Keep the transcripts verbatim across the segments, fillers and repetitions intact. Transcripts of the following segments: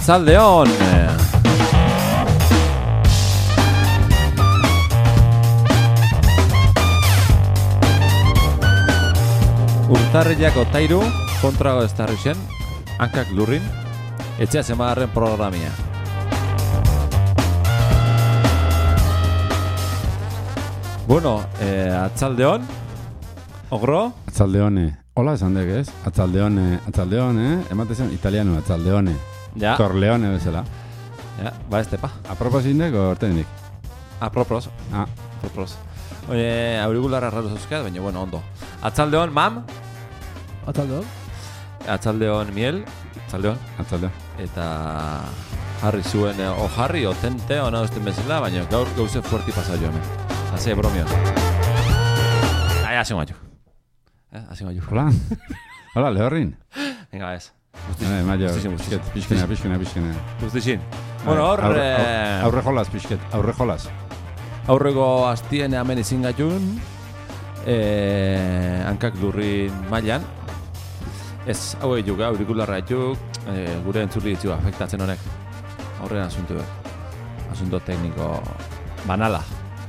Arratsaldeon. Urtarrilak otairu, kontrago ez tarrixen, hankak lurrin, etxea zemagarren programia. Bueno, eh, atzaldeon, ogro? Atzaldeone. Hola, esan dek ez? Atzaldeone, atzaldeone, emate zen italiano, atzaldeone. Ja. Corleone bezala. Ja, ba ez tepa. Apropos indek o ortenik? Apropos. Ah. Apropos. Oye, aurikularra raro zauzkat, baina bueno, ondo. Atzaldeon, mam? Atzaldeon? Atzaldeon, miel? Atzaldeon? Atzaldeon. Eta jarri zuen, o jarri, o tente, o nahi usten bezala, baina gaur gauze fuerti pasa jo hemen. Haze, bromion. Ai, haze maio. Eh, haze maio. Hola. Hola, lehorrin. Venga, ez. Eh, maio, Guztixin, pixket, pixkena, pixkena, pixkena. Guztixin. Bueno, hor... Aurre, eh, aurre jolaz, pixket, aurre jolaz. Aurreko astien hemen izin gatun, eh, hankak lurrin mailan. Ez, hau egin aurikularra etuk, eh, gure entzuli ditu afektatzen honek. Horren asuntu, asunto tekniko banala.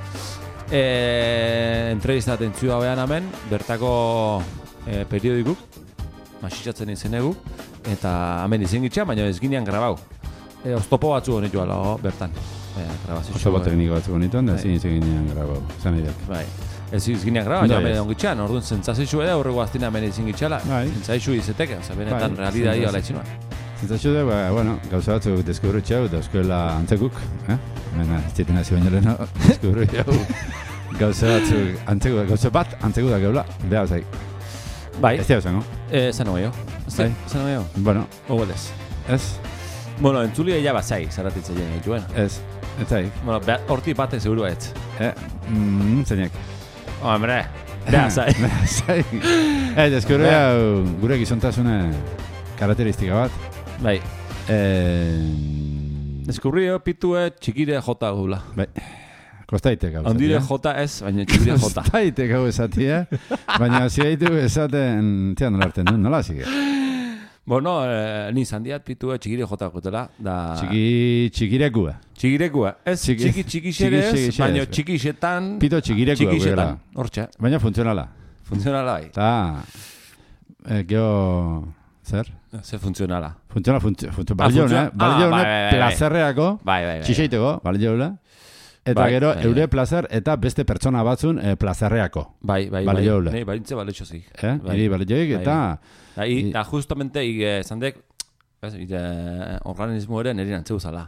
Eh, entrevistaten txua behan hemen, bertako eh, periodikuk, masitzatzen izenegu, eta hemen izin gitxea, baina ez ginean grabau. Eh, oztopo batzu honi joala, oh, bertan. Eh, Oso bat tekniko batzuk honituen, da ezin izin ginean grabau. Zan idek. Bai. Ez ginean grabau, baina hemen ongitxean, orduan zentzazixu ere, horrego aztina hemen izin gitxela. Bai. Zentzaixu izeteke, oza, benetan Bai, realidadi ala itxinua. Zentzatxu da, ba, bueno, gauza batzuk deskubrutxeu, da euskoela antzekuk, eh? Mena, ez zieten hazi baino leheno, deskubrutxeu. Gauza batzuk, antzekuk, gauza bat, antzekuk da geula, beha zai. Bai. Ez dira zango? Eh, zan ogeio. Bai. Zan ogeio. Bueno, Oguelez. ez, Bueno, entzuli eia bat zai, zaratitzen jen egituen. ez, ez zai. Bueno, be- horti bate seguru ez. Eh, mm, zeinek. Hombre, beha zai. Beha zai. Eh, deskubrutxeu, gure gizontasune karakteristika bat. Bai. Eh, Deskubrio pitue txikire jota gula. bai, kostaite gauza. Ondire jota ez, baina txikire jota. Kostaite gau esatia, baina zigaitu esaten, tia nola hartzen duen, nola zige? Bueno, eh, ni zandiat pitue txikire jota gutela, da... Txiki, txikirekua. Txikirekua. Ez, Txiki- txiki txikixere ez, txiki- baina txiki- txikixetan... Pito txikirekua guela. Txikixetan, hortxe. Baina funtzionala. Funtzionala bai. Ta, eh, geho, zer? Ze funtzionala. Funtzionala, funtzionala, funtzionala, Ah, balio funtzio- hone, balio ah, hone, bai, bai, bai. plazerreako, Bai, bai, bai. txixeiteko, balio hone, eta Bai, gero, bai, eure bai. plazer eta beste pertsona batzun eh, plazerreako. Bai, bai, bai. Balio hole. Nei, balintze baleixo zik. Eh? Bai. Iri balioik, Bai, eta... Da, i, I- da justamente, i, eh, zandek, ez, i, eh, organismo ere nire antzeu zala.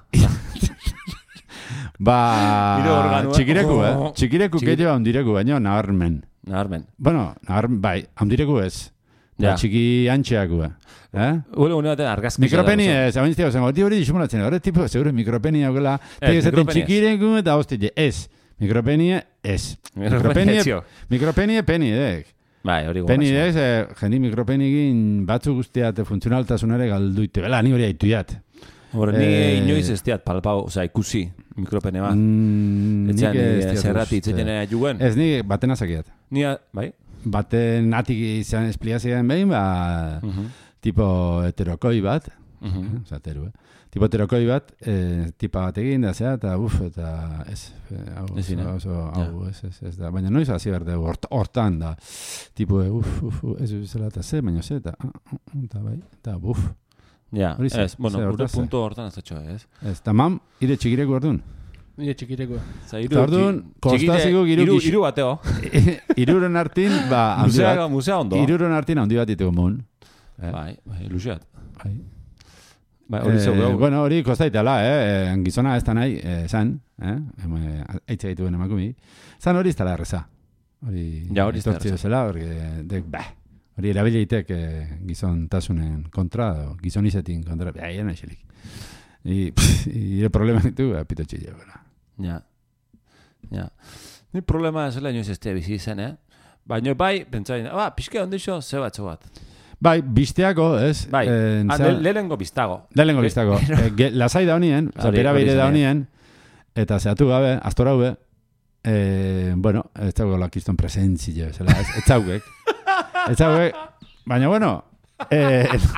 Ba, Nire organua. txikireku, eh? Oh. Txikireku Txiki- keio handireku, baina nabarmen. Naharmen. Bueno, nabarmen, bai, handireku ez. Ja. Da, txiki antxeaku, eh? Ule une batean argazki. Mikropeni ez, hain zitego zen, hori hori disumulatzen, hori tipo, seguro mikropeni haugela, tegi esaten mikropeni ez. txikireku eta hostile, ez. Mikropeni ez. Mikropeni ez, jo. Mikropeni peni edek. Bai, hori Peni gogoratzen. edek, eh, jendi mikropeni egin batzu guztiat funtzionaltasunare galduite, bela, ni hori haituiat. Hore, ni Eh, inoiz ez diat palpau, oza, ikusi mikropene bat. Mm, Etxean, nik ez eh, diat zerrati uste. itzetene juguen. Ez, ni baten azakiat. Ni, a- bai? Baten atik izan espliazioen behin, ba, Mhm. tipo heterokoi bat, Mhm. oza, heteru, eh? Tipo heterokoi bat, eh, tipa bat egin da zea, eta uf, eta ez, eh, hau, Ezin, eh? oso, oso, hau, ez, ez, ez da, baina noiz hasi behar dugu, hort, hortan da, tipo, eh, uf, uf, uf, ez bizela, eta ze, baina ze, eta, ah, ah, eta bai, eta buf, Ja, Hori ze- ez, bueno, ze gure hortaz, punto hortan ez datxo, ez? ez, eta mam, ire txikireko orduan. Nire txikirekoa. Za, Eta orduan, kostaziko iru, giru iru, gix- iru bateo. Iruron hartin, ba, handi Musea, bat, musea ondo. iruron hartin handi bat ditugu mun. Eh? Bai, bai, ilusiat. Bai. Bai, hori zeu Eh, gau. bueno, hori kostaitela, eh? eh, Gizona ez da nahi, eh, zan, eh? Eitze gaituen emakumi. Zan hori ez dela erreza. Hori, Ja, hori ez da etortzi erreza. bezala, hori, dek, bah, hori erabilieitek eh, gizon tasunen kontra, o gizon izetin kontra, bah, ya nahi xelik. I, pff, ire problema ditu, apito txile, bueno. Ja. Ja. Ni problema ez zela inoiz ez tia bizi izan, eh? Baina bai, pentsain, ba, pixke ondixo, ze batzu bat. Bai, bisteako, ez? Bai, Eh, ah, za- le- lehenengo biztago. Lehenengo Ge- biztako. Eh, ge- lasai da honien, Hori- pera hori beire da izan, honien, eta zehatu gabe, astora hube, eh, bueno, ez dago lakiston presentzio, zela, ez, ez zaugek. Ez zaugek, baina bueno, eh,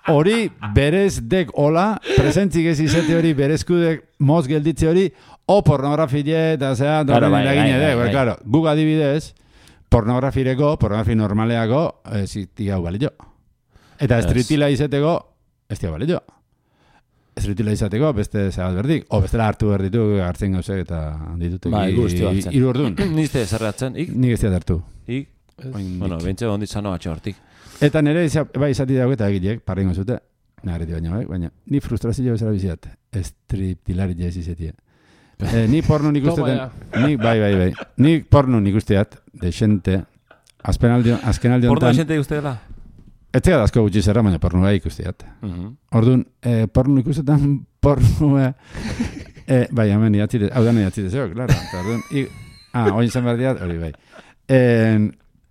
hori berez dek hola, presentzik ez izate hori berezkudek moz gelditze hori, o pornografie eta zea, Claro, dorren bai, eragin bai, ere, bai, bai. claro, guk adibidez, pornografireko, pornografi normaleako, ez zitia balio. Eta Yes. estritila izateko, ez tia balio. Estritila izateko, beste zebat berdik, o bestela hartu berditu, hartzen gauzek eta dituteki Bai, guzti hartzen. hiru ordun. Nizte zerratzen, ik? Nik ez diat hartu. Ik? Oraindik. Bueno, bentsa ondi zano atxe hortik. Eta nire iza, bai izati dago eta egilek, parrengo zute, nagareti baina bai, baina ni frustrazio bezala biziat, estriptilari jaiz izatie. Eh, ni porno nik Toma ustetan, ni, bai, bai, bai, ni porno nik usteat, de xente, azkenaldi, azkenaldi Porno honetan, xente guzti dela? ez zega asko gutxi zerra, baina porno bai ikusteat. Mhm. Orduan, eh, porno ikustetan, porno, eh, eh, bai, hemen idatzite, hau da nahi idatzite zeo, klaro, eta orduan, i, ah, oin zen behar diat, hori bai. En,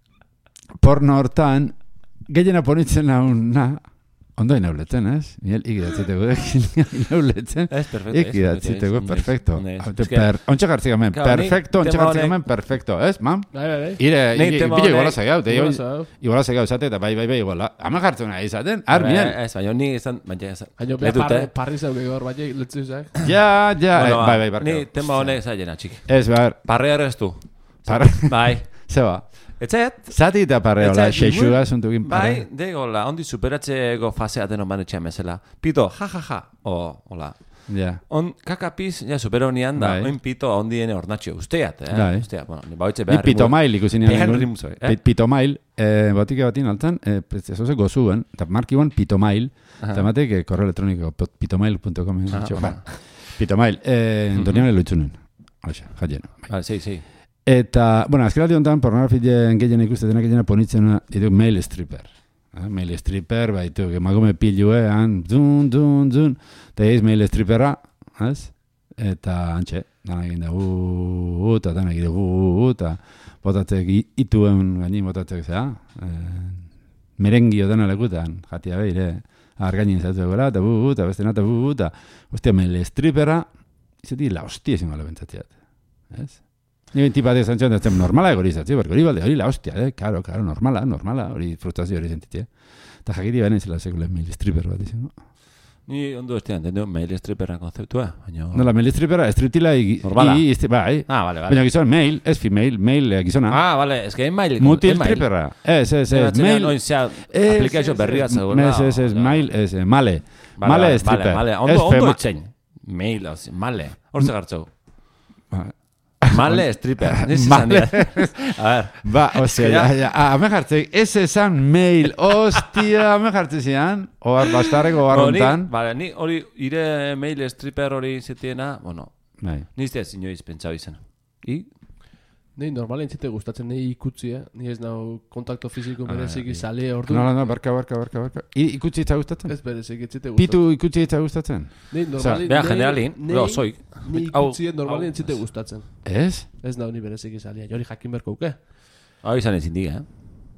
porno hortan, gehiena ponitzen haun, na, ondo inauletzen, ez? Miel, ikidatziteko dek, inauletzen. Ez, perfecto. Ikidatziteko, perfecto. Es que- Per, ontsa gartzik hemen, Claro, ni perfecto, ontsa tema gartzik honek- hemen, perfecto, ez, mam? Bai, bai, bai. Ire, Ni ire, tema pilo honek- iguala zegau, te Iguala igual zau. iguala zegau zate, eta bai, bai, bai, iguala. Hama jartzen nahi izaten, ar, miel. Ez, baina ni izan, baina ez. Baina Ez dute. behar parri zauke gaur, baina letzu zak. Ja, ja, eh, Bueno, bai, bai, barka. Ni tema honek zailena, txik. Ez, bar, Parrea erreztu. parre, Bai. zeba. Etzet? Zati eta parre, hola, Etzait, xeixuga, igual- zuntukin Bai, parre. de hola, ondi superatzeko fasea den oman etxean bezala. Pito, ja, ja, ja. O, hola. Ja. On, kakapiz, ja, superonian da, Bai. oin pito ondiene ornatxo. Usteat, eh? Bai. Usteat, bueno, ni bautze Ni behar. pitomail ikusi nian. Behar egun. rimuzoi, eh? Pi- Pitomail, eh, botike batin altan, eh, prezioso gozuen, eta markiguan pitomail, Aha. eta matek eh, korreo elektroniko pot- pitomail punto com. Aha, Ba, aha. pitomail, eh, Mhm. donian eloitzunen. Oixa, jaien. Vale, sí, sí. Eta, bueno, azkenaldi honetan, pornografien gehien ikustetenak gehien ponitzen ditu mail stripper. Eh, mail stripper, baitu, emakume piluean, dun, dun, dun, eta eiz mail stripperra, ez? Eta, antxe, dana egin da, uuuu, eta dana egin da, uuuu, eta botatzek i- ituen gainin botatzek, zera, eh, merengio dena lekutan, jatia behire, argainin zatu egora, eta uuuu, eta beste nata, uuuu, eta, ostia, mail stripperra, izati, la hostia ezin gala bentzatziat, ez? Ni benti bat ezan txan, ez normala egori izatzi, berko hori balde, hori la hostia, eh? Karo, karo, normala, normala, hori frustrazio hori zentitzea. Eta jakiti baina izela sekule mail stripper bat izango. Ni ondo estean, entendu, mail stripperra konzeptua, baina... No, la mail strippera, striptila i... Normala. i- isti- bai, Ah, vale, vale. baina gizona, mail, ez female, mail eh, gizona. Ah, vale, es que email... Mutil email. stripperra, ez, ez, ez, Mail... mail... Oin zea, Ez, aplikazio ez, berri bat ez, zegoela. Ez, ez, ez, o- mail, ez, eh, male. Vale, Male vale, stripper. Vale, vale, Ez ondo, ondo fema- itzein. Mail, ozi, male. Hortze gartzau. Ba, Male stripper. Nis Male. izan dira. A ver. Ba, ostia, Ja. ja, ja, ah, hame jartzek, ez esan mail, ostia, hame jartze zian, oar bastarreko Bueno, ni, barrontan. vale, ni hori, ire mail stripper hori zetiena, bueno, Bai. nizte ez inoiz pentsau izan. I? Nei normalen zite gustatzen nei ikutzi, eh? Ni ez nau kontakto fiziko Ah, bereziki bai. sale ordu. No, no, no, barka, barka, barka, barka. I, ikutsi itza gustatzen? Ez bereziki ez zite gustatzen. Pitu ikutsi itza gustatzen? Nei normalen... Bea, nei- generalin, nei- lo, soik. Ni Hau- ikutzi normalen hau- zite gustatzen. Ez? Ez nau ni bereziki salia. Jori jakin berko uke. Hau izan ezin diga, eh?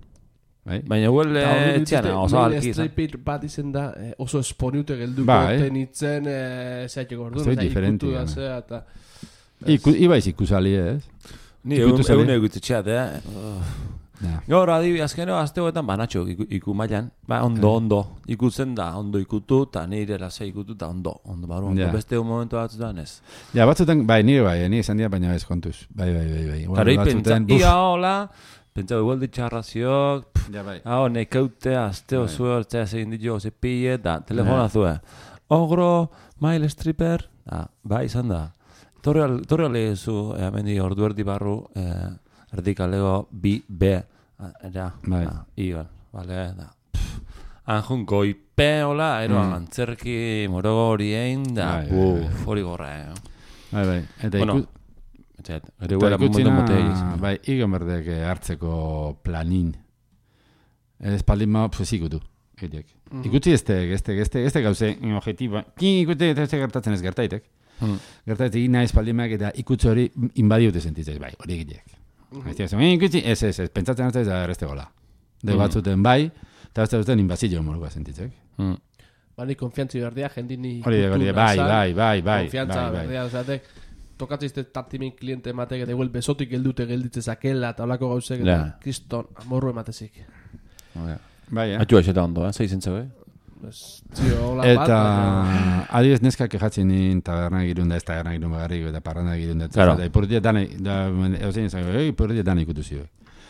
Bai. Baina huel Eta orduan etxean, dituzte, oso mail alki izan. stripper bat izen da, eh, oso esponiute gelduko Bai. tenitzen, eh, zeateko orduan, Zoi eta diferenti, ikutu da gana. zea, eta... Iku, ibaiz ikusali, ez? Ni Ikutu egun zale? egun egutzetxeat, eh? Uf. Ja. Gaur, adibi, azkeno, azteoetan banatxo iku, iku mailan. Ba, ondo, ondo. Ikutzen da, ondo ikutu, eta nire lasa ikutu, eta ondo. Ondo, baru, ondo. Ja. Beste un momentu batzutan ez. Ja, batzutan, bai, nire bai, nire esan dira, baina ez kontuz. Bai, bai, bai, bai. Igual Gara, hi pentsa, batzutan, buf. ia hola, pentsa, igual ditxarraziok, Ja, bai. hau, nekeute, azteo Bai. zue, hortzea zegin ditu, ze pille, da, telefona Ja. zue. Ogro, mail stripper, da, bai, izan da. Torre ale zu, eh, mendi ordu erdi barru, eh, erdik alego, bi, be, era, Bai. da, iban, vale, da. Pff, Anjun goipe, hola, eroan Mm. antzerki morogo horien, da, Bai, bai, buf, hori gorra, eh. Bai, bai. Eta Bueno, iku- Etxet, eta ere huela momentu ikutzina, motei. bai, igon berdek eh, hartzeko planin. Ez paldin ma, pues ikutu. Egitiek. Mhm. Ikutzi eztek, eztek, eztek, eztek gauze, objetiba. Ki ikutu eta eztek gertatzen ez gertaitek. Hmm. Gertatzen egin nahiz paldimak eta ikutze hori inbadiute sentitzez, bai, hori egiteek. Ez dira, zen, ikutzi, ez, ez, ez, pentsatzen hartzen ez da errezte gola. De Mm. batzuten bai, eta beste duten inbazio moruko sentitzek. Mm. Bani konfiantzi berdia, jendini Hori, ikutu hori, bai, nazan, bai, bai, bai, konfiantza bai, bai. berdia, ozatek, tokatzizte tartimin kliente ematek, eta igual besotik geldute gelditze zakela, eta olako gauzek, eta Ja. kriston, amorru ematezik. Okay. Bai, eh? Atxua eseta ondo, eh? Zei zentzau, eh? Zio, hola bat. Eta, adibidez, neskak kejatzen nien taberna egirun da, ez taberna egirun bagarrik, eta parranda egirun da. Claro. Eta ipurdia dana, da, eusen izan, ei, ipurdia dana ikutu zio.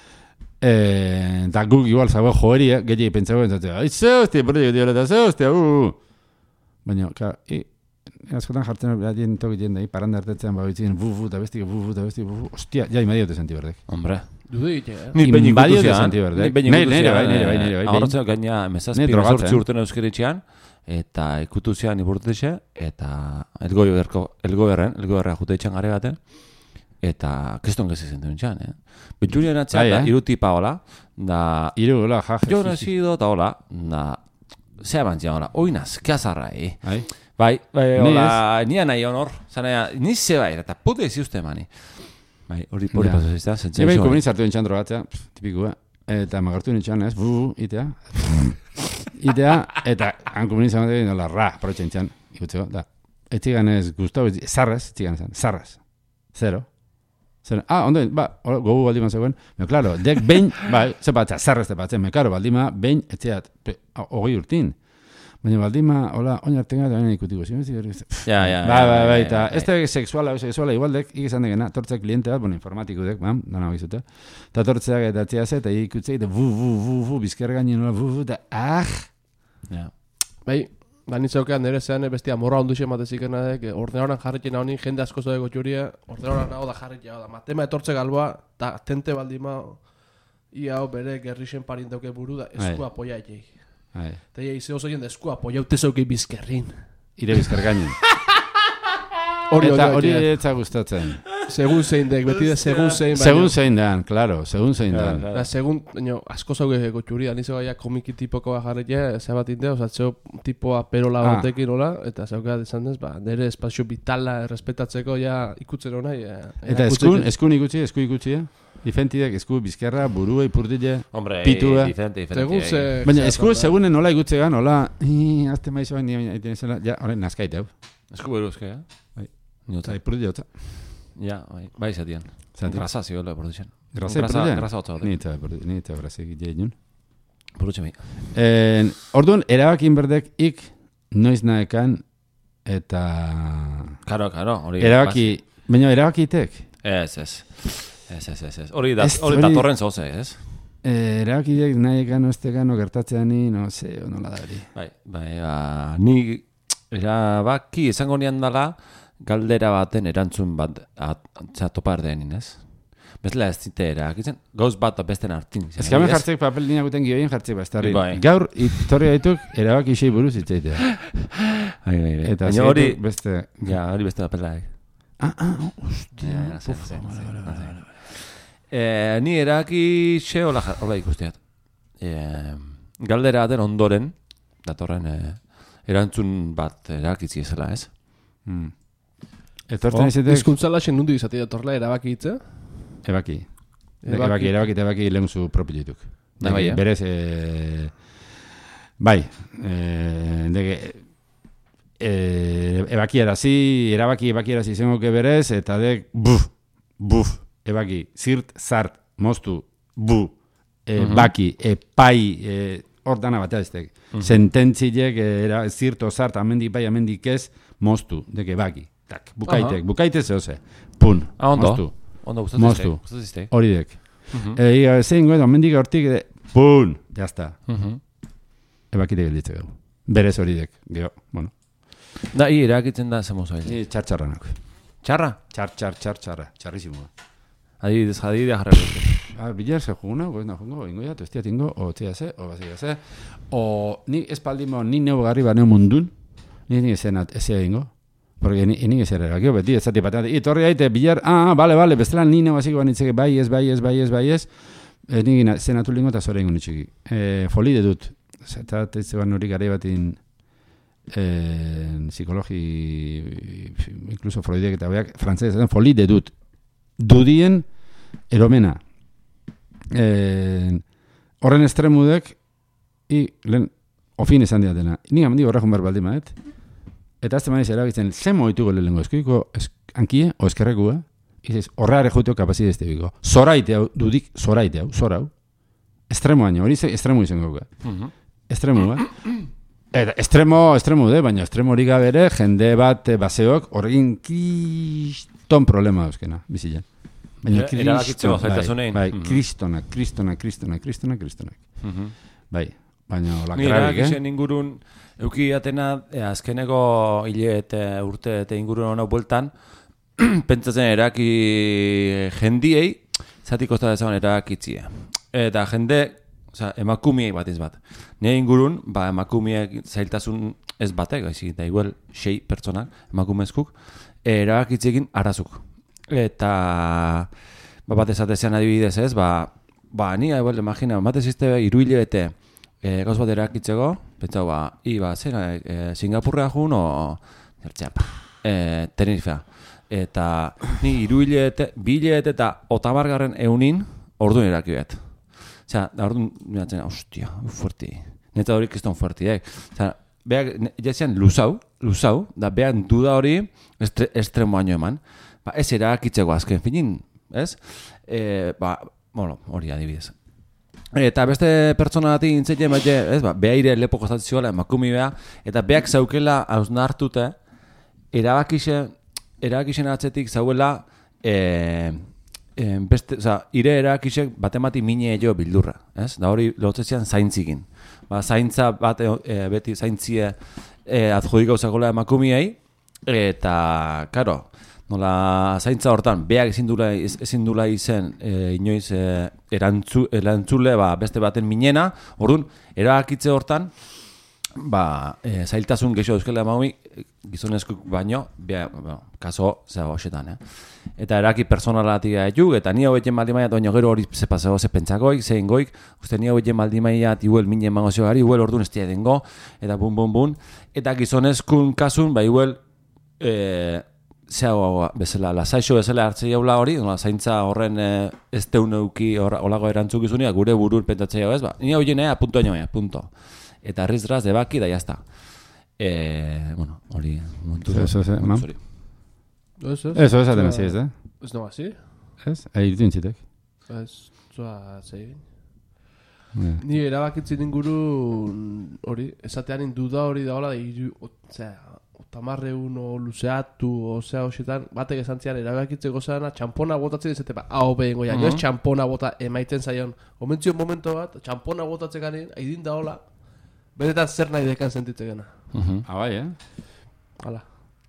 Eta guk igual zago joeria, gehiagik pentsago, entzatzen, ai, ze hostia, ipurdia egitio, eta ze hostia, uh. Baina, klar, i, askotan jartzen badien tokitien da, i, parranda hartetzen, babitzen, bufu, eta bestik, bufu, eta bestik, bufu, hostia, ja, imadiote senti berdek. Hombre. Dudu egite, eh? Ni behin ikutu Inbadiote zian. senti berdek. Ni behin Nire, ikutu nire, zian. bai, nire, bai, nire, bai. Ahorratzen gaina, emezazpi, Ni drogatzen. emezortzi urten euskeritxean, eta ikutu zian iburtetxe, eta elgoiberko, elgoberren, elgoberra jute itxan gare baten, eta kriston gezi zentu txan, eh? Bentxurien atzea, Bai, da, eh? hiru tipa hola, da, Iru, hola, jaje. jo nazido, eta hola, da, zea bantzia hola, oinaz, keazarra, eh? Bai. Bai, bai, Ni hola, nia nahi honor, zanea, ni ze bai, eta pute ezi uste mani. Bai, hori hori Ja. pasazizta, Ebe, zentzen komuniz hartu entxan drogatzea, pff, tipikua. Eta magartu nintxan, ez, bu, itea. Itea, eta han komuniz amaten, nola, ra, proitxe entxan, ikutzeko, da. Etxigan ez guztau, zarraz, etxigan ezan, zarraz. Zero. Zero. Ah, ondo, ba, gogu baldima zegoen. Me, claro, dek behin, ba, ze batza, zarraz te batzen, me, claro, baldima, behin, etxeat, hogei urtin. Baina baldima, hola, oin artenga, da baina ikutiko. Ja, ja, Ba, ba, ba, ja, eta ja, ez da sexuala, sexuala, igualdek, ikizan degena, tortzak kliente bat, bueno, informatikudek, bam, dana bagizute. Eta tortzeak eta txea ze, eta ikutzei, eta bu, bu, bu, bu, bizker gainen, bu, bu, eta, ah! Ja. Bai, da nitzaukean nire zean bestia morra ondu xematez ikena dek, ordenadoran jarritzen hau ni, jende asko zode gotxuria, ordenadoran hau da jarritzen hau da. Matema etortze galboa, eta tente baldima, ia hau bere gerrixen parintauke buru da, esku apoia etxei. Hai, Eta ia ize oso jende esku apoia utezaukei bizkerrin. ire bizker gainen. Hori Eta ondo hori etxea. etza gustatzen. Segun zein dek, beti de segun zein. baina- Segun zein dan, claro, segun zein dan. Da, segun, baina, asko zauke gotxuri, da nizo gaia komiki tipokoa jarritzea, zebat inte, osatzeo tipoa perola Ah. batekin hola, eta zauka desan dez, ba, nire espazio vitala errespetatzeko ja ikutzen hona. Ja, Eta eskun, eskun ikutsi, esku ikutsi, eh? Difentidek, esku bizkerra, burua ipurdile, Hombre, pitua. diferente, diferente. Segun ze... Baina ze- esku segunen nola ikutzegan, nola, ii, azte maizo baina, baina, iten zela, ja, horren nazkaite, hau. Esku beruzke, eh? Bai. Niota. Eta ipurdile hotza. Ja, bai, bai zatian. Zati. Grasa ziola, produtzen. Grasa Grasa, ipurdile? grasa hotza Ni hote. eta ipurdile, ni eta grasa egitea inun. Produtzen mi. En, orduan, erabakin berdek ik noiz naekan eta Karo, karo, hori. erabaki, baina erabakitek. Ez, ez. Ez, ez, ez, ez. Hori da, Ez, hori hori- datorren zoze, ez? Eh, erabakitek naekan ostekan ogertatzea ni, no se, nola da hori. Bai, bai, ba, ni erabaki esango nian dala galdera baten erantzun bat atzea topa erdenin, ez? Bezala ez zite erakitzen, gauz bat besten hartin. Ez que hemen jartzek papel nina guten gioien jartzek bastarri. Bai. Gaur, itorri gaituk, erabaki isei buruz itzeitea. Bai, bai, bai. Eta Baina hori, zeituk beste... ja, hori beste papela, eh? Ah, ah, hostia. Ja, ja, zen, zen, zen, zen. Eh, ni eraki xe hola, ja- hola ikusteat. Eh, galdera baten ondoren, datorren eh, erantzun bat erakitzi ezela, ez? Hmm. Etortzen izatek, Hizkuntzala xen nundi izate datorla erabaki hitza. ebaki. Ebaki. Ebaki, erabaki, eta ebaki lehen zu propio dituk. Da, bai, eh? Berez, eh, bai, eh, deke, eh, ebaki erazi, erabaki ebaki erazi zengoke berez, eta dek, buf, buf, ebaki, zirt, zart, moztu, bu, e, Mhm. baki, epai, e, hor dana bat eztek. Sententziek, e, era, zirto, zart, amendik bai, amendik ez, moztu, deke baki. Tak, bukaitek, Aha. bukaite zehose. Pun, Ah, ondo. moztu. Ondo, gustatzen Moztu. ziste. Gustatzen ziste. Hori dek. Mhm. E, zein goedo, amendik hortik, de, pun, jazta. Mhm. Ebakite gelditze gau. Berez hori dek, geho, bueno. Da, hi, erakitzen da zemo zoiz. Ni txar-txarranak. Txarra? Txar, txar, txar, txarra, txarrizimoa. Adibidez, adibidea jarra dute. Ah, bilar ze juguna, goez na jungo, ingoia, tostia tingo, o tzia ze, o bazia ze. O ni espaldimo, ni neu garri baneo mundun, ni ni esenat, ezea ingo. Porque ni ni ezera erabakio, beti ez zati patate. I torri aite, bilar, ah, bale, bale, bestela ni neu hasiko banitzeke, bai ez, bai ez, bai ez, bai ez. E, ni gina, zenatu lingo eta zore ingo nitxiki. E, folide dut. Eta tetzeban hori gare batin eh, psikologi, incluso Freudek eta beak, frantzez, folide dut. Dudien eromena. Eh, horren estremudek i lehen ofin esan diatena. Ni amendi horrekun behar baldin maet. Eta azte maniz erabitzen, zen moituko lehenko eskuiko es, ankie, o eskerrekua, izaz, horreare juteo kapazide este biko. Zoraite hau, dudik, zoraite hau, zora hau. Estremo baina, hori ze, estremo izango guka. Mhm. Estremua. Eta estremo, estremo de, baina estremo hori gabe ere, jende bat eh, baseok horregin kriston problema euskena, bizitzen. Baina Era- erabakitzeko kriston, zailtasunein. bai, bai, Mhm. kristonak, kristonak, kristonak, kristonak, kristonak. Mhm. Bai, baina hola Ni grabik, erakizien eh? ingurun, euki atena, e, azkeneko hile eta urte eta ingurun hona bueltan, pentsatzen eraki jendiei, zati kosta dezagon erakitzia. Eta jende, oza, emakumiei bat ez bat. Nire ingurun, ba, emakumiek zailtasun ez batek, haizik, da igual, sei pertsonak, emakumezkuk, erabakitzekin arazuk. Eta, ba, bat esatezean adibidez ez, ba, ba, ni, igual, imagina, bat ezizte iru hilabete, e, gauz bat erakitzeko, pentsau, ba, i, ba, zera, e, Singapurrea jun, o, zertzea, e, Tenerifea. Eta, ni iru hilabete, bi hilabete eta otamargarren eunin, orduan eraki bet. Osea, da orduan, miratzen, ostia, fuerti. Neta hori kriston fuerti, eh? Osea, beak, jazian, luzau, luzau, da behan duda hori estre, estremoaino eman. Ba, ez erakitzeko azken finin, ez? E, ba, bueno, hori adibidez. Eta beste pertsona bati intzeien bat, ez? Ba, behaire lepo kostatzen ziola, emakumi beha, eta beak zaukela hausnartute, erabakixen, erabakixen atzetik zauela, e, e, beste, oza, ire erabakixek batemati mine jo bildurra, ez? Da hori lotzezian zaintzikin. Ba, zaintza bat, e, beti zaintzie e, adjudikau zagoela emakumiei, eta, karo, nola zaintza hortan, beak ezin dula, ezin dula izen e, inoiz e, erantzu, erantzule ba, beste baten minena, orduan, erabakitze hortan, ba, e, zailtasun geixo euskela emaumi, gizonezkuk baino, bea, bueno, kaso, zera hoxetan, eh? Eta eraki personalatik gaituk, eta ni hau egin baldi maiat, oino gero hori ze paseo, ze pentsakoik, zein goik, uste ni hau egin baldi maiat, iguel mine emango zioari, iguel orduan ez tia dengo, eta bun, bun, bun, eta gizonezkun kasun, ba, iguel, e, zea bezala, lasaixo bezala hartzei jaula hori, nola, zaintza horren e, ez teuneuki olago erantzuk izunia, gure burur pentatzea ez, ba, ni hau egin, eh, punto enoia, punto. Eta rizraz, debaki, da jazta. E, bueno, hori, momentu. Eso, eso, mam. Eso, eso. Eso, esaten hasi ez, eh? Ez no hasi? Ez? Egin intzitek. Ez, zoa zegin. Yeah. Ni erabakitzen inguru hori, esatean duda hori daola da iru, osea, otamarreun o luzeatu, osea, hoxetan, batek esan zian erabakitzeko zana, txampona botatzen izate, ba, hau behin goia, Mhm. joz txampona bota emaiten zaion, omentzio momento bat, txampona botatzekan aidin daola, benetan zer nahi dekan sentitzekena. Mhm. Ah, bai, eh? Hala.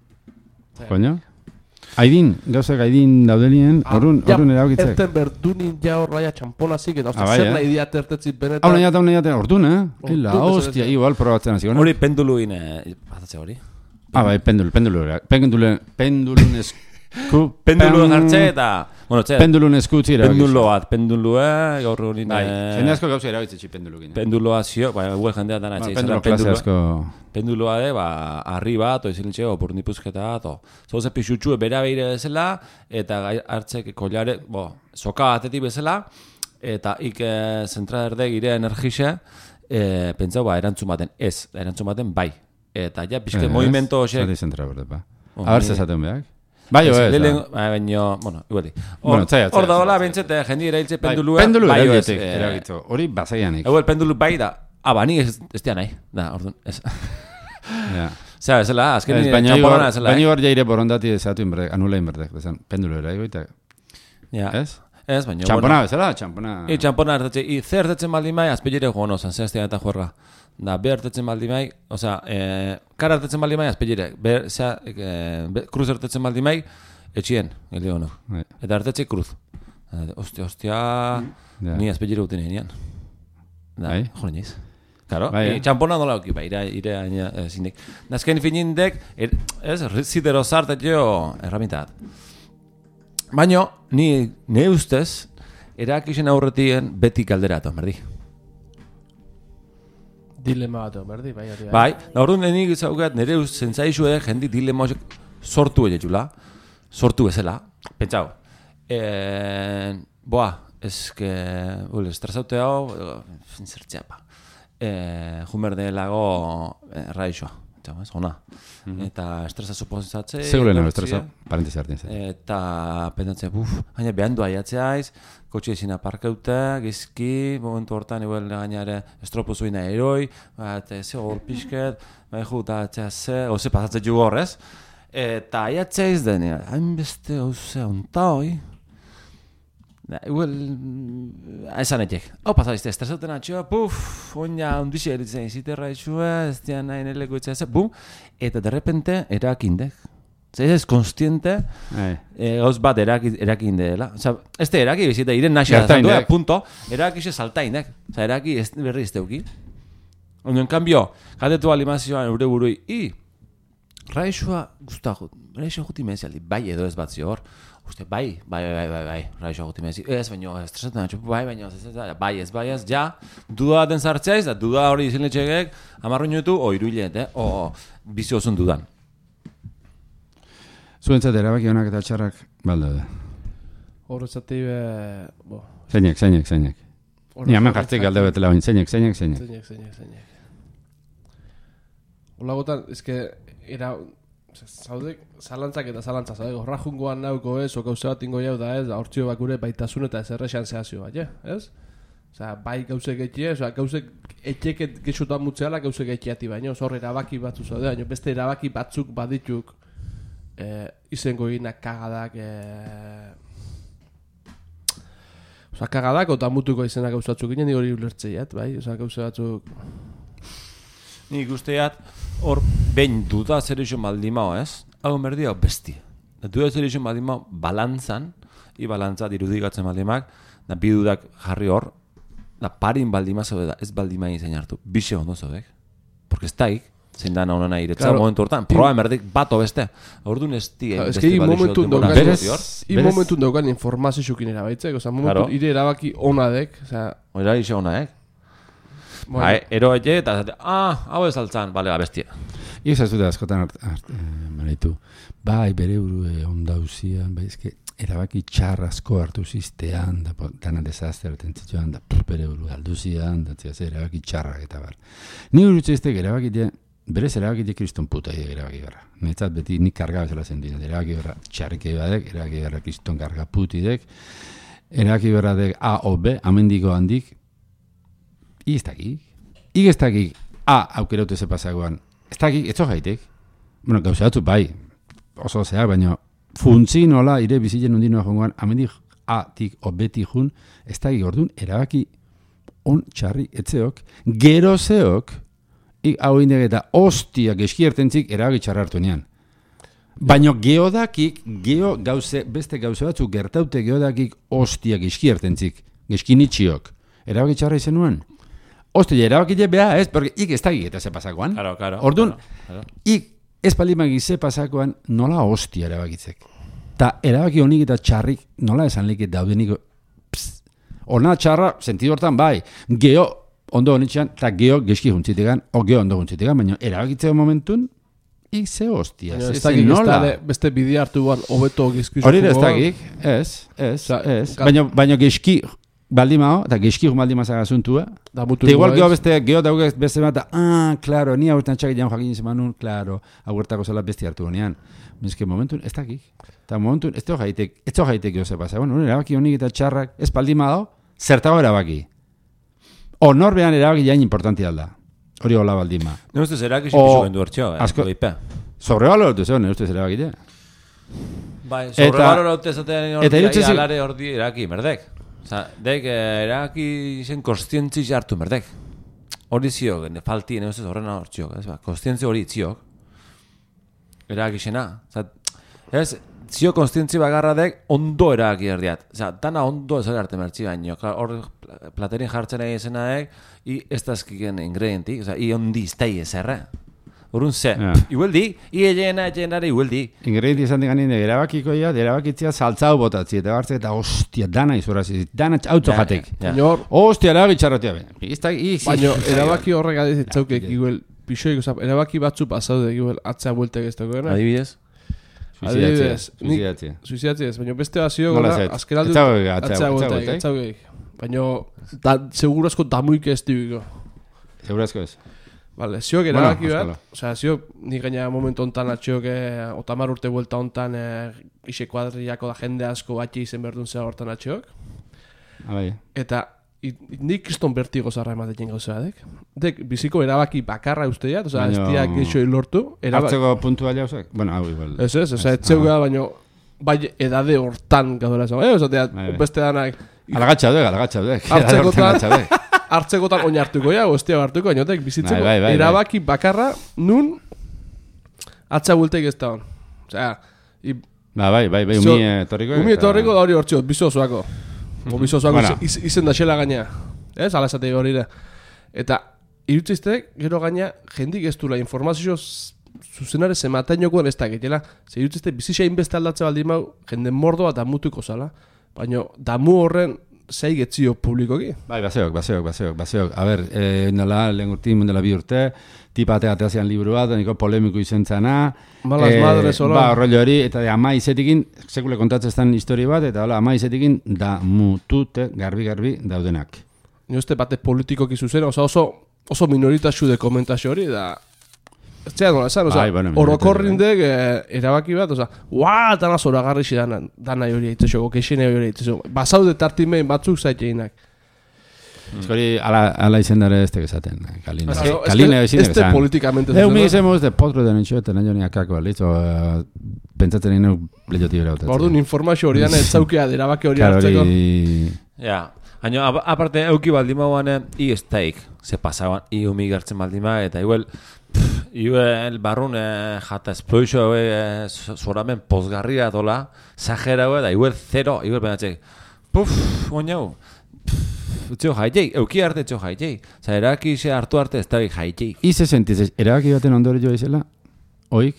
Koño? Aidin, gauzak aidin daudelien, orrun, orrun erabakitzek. Erten berdunin ja horraia txampona zik, eta Ah, bai, zer eh? nahi diat ertetzit benetan. Hau nahi eta hau nahi eta orduan, eh? Orduan, Ila, bezala hostia, ez. igual probatzen hasi. Hori penduluin, eh, patatze hori. Ah, bai, pendul, pendulu, pendulu, pendulun esku... Pendulu pen- jartze eta, bueno, txe, Pendulun esku utzi erabakitzek. pendulo bat, pendulue, gaur hori, Bai, jende asko gauza erabakitzek pendulukin. eh? penduloa zio, bai, hue jendea dana Bueno, etxe, pendulo izela klase pendulua. asko... Penduloa de, ba, arri bat, oizilintxe, o purnipuzketa bat, o. Zoze pixutxue bera beire bezala, eta gai hartzek kolare, bo, soka batetik bezala, eta ik e, zentra erde gire energixe, e, pentsau, ba, erantzun baten, ez, erantzun baten, bai. Eta ja, pixke, movimento hoxe... Zati zentra berde, ba. Oh, A ber, ni- zezaten behak. Bai, o ez, Lehen, ba. ba, baino, bueno, iguali. Bueno, tzaia, tzaia, Hor da hola, tzaia, bentsete, jendi erailtze Bai, pendulua, pendulu bai, o ez, eragietek, eh, eragitzo. Hori bazaianik. Ego, el pendulu bai da, ah, ba, ni ez, ez dia nahi, da, orduan, ez. Ja. Zera, bezala, azken Ez, nire baina txamporona igor, bezala, baina eh? igor jaire borondati ezatu inberdek, anula inberdek, bezan, pendulu era, egoita. Ja. Ez? Ez, baina, Txampona bezala, txampona. I txampona hartatze, i ze hartatzen baldin bai, azpegire joan ozan, zehaztea eta juerga. Da, be hartatzen baldin bai, oza, e, kar hartatzen baldin bai, azpegire, be, zea, e, be, kruz hartatzen baldin bai, etxien, geli hono. Bai. Eta hartatze kruz. Da, ostia, ostia, Ja. ni azpegire uten enean. Da, Bai. jo niz. Claro, Bai, i eh? txampona nola oki, bai, ire, ire aina, e, zindik. Nazken finindek, er, ez, zidero zartet jo, erramintat. Baina, ni, ne ustez, erakixen aurretien beti galderatu, berdi. Dilema bat, berdi, bai, hori. Bai, da orduan lehenik zaukat nire zentzaizu edo jendi dilema horiek sortu egetxula, sortu bezala, pentsau. E, boa, eske, ule, estrazaute hau, zertzea pa. E, Jumer de lago e, raixoa. txau, ez, ona. Eta estresa suposatze. Zegoelena estresa, parentesi hartzen zen. Eta pentsatze, buf, gaina behan du aiatzeaiz, kotxe ezin aparkeute, gizki, momentu hortan igual gainare estropozuina eroi, eta ze hor pixket, bai ju, eta atzea ze, oze pasatze ju hor, ez? Eta aiatzeiz denean, hainbeste hauze onta hoi, Da, igual, esan etek. Hau pasazizte, estresauten atxoa, puf, oina ondixe eritzen iziterra etxua, ez dian nahi neleko etxea ez, bum, eta derrepente erakindek. Zer ez konstiente, gauz bat erakinde dela. Osa, ez da eraki bizita, iren naxia da zandu, punto, eraki xe saltainek. Osa, eraki berri izteuki. Ondo, en cambio, jatetu alimazioan eure burui, i, raixua guztagut, raixua guti mezialdi, bai edo ez batzi hor, uste, bai, bai, bai, bai, bai, raixua guti mezi, ez baino, estresatzen atxu, bai, baino, ez, ez, ez, bai, ez, bai, ez, ja, duda baten zartzeaiz, da duda hori izin letxegek, amarru minutu, o iruilet, eh, o bizi osun dudan. Zuentzat erabaki honak eta txarrak, balda da. Horretzati, bo... Zeinek, zeinek, zeinek. Ni hemen jartzik galde betela bain, zeinek, zeinek, zeinek. Zeinek, zeinek, zeinek. Olagotan, ezke, era... Zaudek, zalantzak eta zalantza, zaudek, horra jungoan nauko ez, okauze bat ingo jau da ez, da hortzio bakure baitasun eta ez errexan zehazio bat, ez? Osa, bai gauzek etxe, osa, gauzek etxeket gexutan mutzeala gauzek etxeati baino, hor erabaki batzu zaude, baino beste erabaki batzuk badituk eh, izengo ginak kagadak, eh, osa, kagadak eta mutuko izena gauzatzuk ginen, hori ulertzeiat, bai, osa, gauze batzuk... Nik usteat, hor, behin duda zer izan baldimao, ez? Hau merdia, bestia. Duda zer izan baldimao, balantzan, i balantzat irudikatzen baldimak, da bi dudak jarri hor, da parin baldima zaude da, ez baldima izan hartu, bixe ondo zaudek. Porque ez daik, zein dana honena iretza, claro, momentu hortan, proba emerdik bat o beste. Orduan ez di, claro, ez que momentun daukan, i momentun daukan informazio xukin erabaitzek, oza, momentu ire erabaki onadek, oza... Oira iso onadek. Bueno. Ba, ero ete, eta ah, hau ez altzan, bale, abestia. Iez ez dute askotan mareitu, bai, bere urue ondauzian, bai, ezke, erabaki txar asko hartu ziztean, da, dana desazter tentzitzoan, da, bere urue alduzian, da, zera, erabaki txarrak eta bar. Ni urutze iztek erabakite, berez erabakite kriston puta idea erabaki gara. Netzat beti nik karga bezala zentin, erabaki gara txarrike badek, erabaki gara kriston karga putidek, erabaki gara dek A o B, amendiko handik, I ez dakik. I ez dakik A aukeraute ze pasagoan. Ez dakik, ez zogaitek. Bueno, gauzatu bai. Oso zeak, baina funtzi nola ire bizitzen undinoa jongoan, amendik A-tik o B-tik jun, ez dakik orduan, erabaki on txarri etzeok, gero zeok, ik hau indek eta hostiak eskiertentzik erabaki txarra hartu nean. Baina geodakik, geo gauze, beste gauze batzuk gertaute geodakik hostiak eskiertentzik, geskinitxiok. Erabaki txarra izen nuen. Hostia, erabakile beha, ez, porque ik ez dakik eta ze pasakoan. Claro, claro. Orduan, claro, claro. Ik ez palimagi ze pasakoan nola hostia erabakitzek. Ta erabaki honik eta txarrik nola esan leke daudeniko. Horna txarra, sentido hortan bai, geo ondo honitxean, eta geo geski juntzitegan, o geo ondo juntzitegan, baina erabakitzeko momentun, ik ze hostia, ez dakik nola. Beste bide hartu ban, hobeto gizkizu. Hori ez dakik, ez, ez, ez. Baina geski... Baldimao, eta geskik baldima zagazuntua. Da igual geho beste, geho dauge beste bat, ah, klaro, ni aurten txak jan jakin izan manun, klaro, aurtako zela besti hartu honean. Mizke momentun, ez dakik. Eta momentun, ez teo jaitek, ez teo jaitek geho ze pasa. Bueno, erabaki honik eta txarrak, ez baldima dao, zertago erabaki. Honor behan erabaki jain importanti alda. Hori hola baldima. Ne ustez erabaki zipizu gendu hortxo, eh? Sobrebalo dut zeo, ne ustez erabaki de. Bai, sobrebalo dut ezatean ordi, alare ordi erabaki, merdek. Osa, dek, erabaki zen konstientzi jartu, merdek. Hori ziok, falti, ne ustez horrena hor txiok, ez ba, konstientzi hori txiok. Erabaki zena. Osa, ez, zio konstientzi bagarra dek, ondo erabaki erdiat. Osa, dana ondo ez arte mertzi baino. Hor, platerin jartzen egin zena dek, i ez dazkiken ingredientik, osa, i ondi iztei ez erre. Horun ze, yeah. Igual di, i egena, egenare, igual di. Ingredienti izan diganin, erabakikoia, erabakitzea saltzau botatzi, eta hartze, eta hostia, dana izorazi, dana hautzo jatek. Hostia, erabaki txarrotia ben. Baina, erabaki horrek adizitzaukek, igual, pixoik, erabaki batzu pasaude, igual, atzea bueltek ez dago. Adibidez? Adibidez. Suizidatzea. Suizidatzea, baina beste bazio, azkeraldu, atzea bueltek, atzea bueltek. Baina, segurazko damuik ez dibiko. Segurazko ez? Vale, ziok erabaki bat, osea, ziok nik gaina momentu hontan atxiok eh, otamar urte buelta hontan eh, ise kuadriako da jende asko batxe izen berdun zera hortan atxiok. Abai. Eta i, nik kriston bertigo zarra ematen gauza dek. Dek, biziko erabaki bakarra usteat, osea, ez diak geixo lortu. Hartzeko puntua jauzak? Bueno, hau igual. Ez ez, osea, ez zeugea, baino, bai edade hortan gaudela esan. Eh, osea, beste danak... Alagatxa dek, alagatxa dek. Hartzekotan, hartzekotan oinartuko ja, goztia hartuko, bainotek bizitzeko bai, bai, bai, erabaki bakarra nun atza bultek ez da hon. Osea, i... Ba, bai, bai, bai, umi etorriko. Umi etorriko da hori hortziot, bizo osoako. O bizo osoako bueno. iz, izen da xela gaina. Ez, ala esate hori da. Eta, irutziztek, gero gaina, jendik ez dula informazio zuzenare zematainokoan ez da getela. Ze irutziztek, bizitza inbeste aldatze baldin mau, jende mordoa damutuko zala. Baina, damu horren zei getzio publikoki. Bai, baseok, baseok, baseok, baseok. A ber, eh, indela, lehen urti, mundela bi urte, tipate ateazean liburu bat, niko polemiko izen zana. Malas eh, madres, hola. Ba, horrello hori, eta de ama izetikin, sekule kontatzestan histori bat, eta hola, ama izetikin, da mutute, garbi-garbi daudenak. Nio este bate politikoki zuzena, oza, oso, oso minoritasu de komentazio hori, da... Ez txea nola esan, oza, bueno, orokorrindek eh, erabaki bat, oza, uaa, dana zoragarri dana, dana hori eitzeko, keixene hori eitzeko. Basaude tartimein batzuk zaiteinak. Ez hori, ala, ala izendare ez tegezaten, Kaline. Es Kaline ezin egezan. Este politikamente zuzena. Egu mi izemos de potro den etxo, eta nahi honi akako, litzo, uh, pentsatzen nire lehoti bera utatzen. Orduan, informazio hori dana ez zaukea, erabaki hori hartzeko. Ja, haino, aparte, euki baldimauan, i estaik, ze pasaban, i umi gertzen baldima, eta igual, Igual barrun eh, jata esploizio eh, zoramen pozgarria dola, zajera da igual zero, igual penatxek, puf, oinau, utzio jaitei, euki arte etxo jaitei, za eraki xe hartu arte ez da jaitei. Ize sentiz, eraki baten ondori joa izela, oik?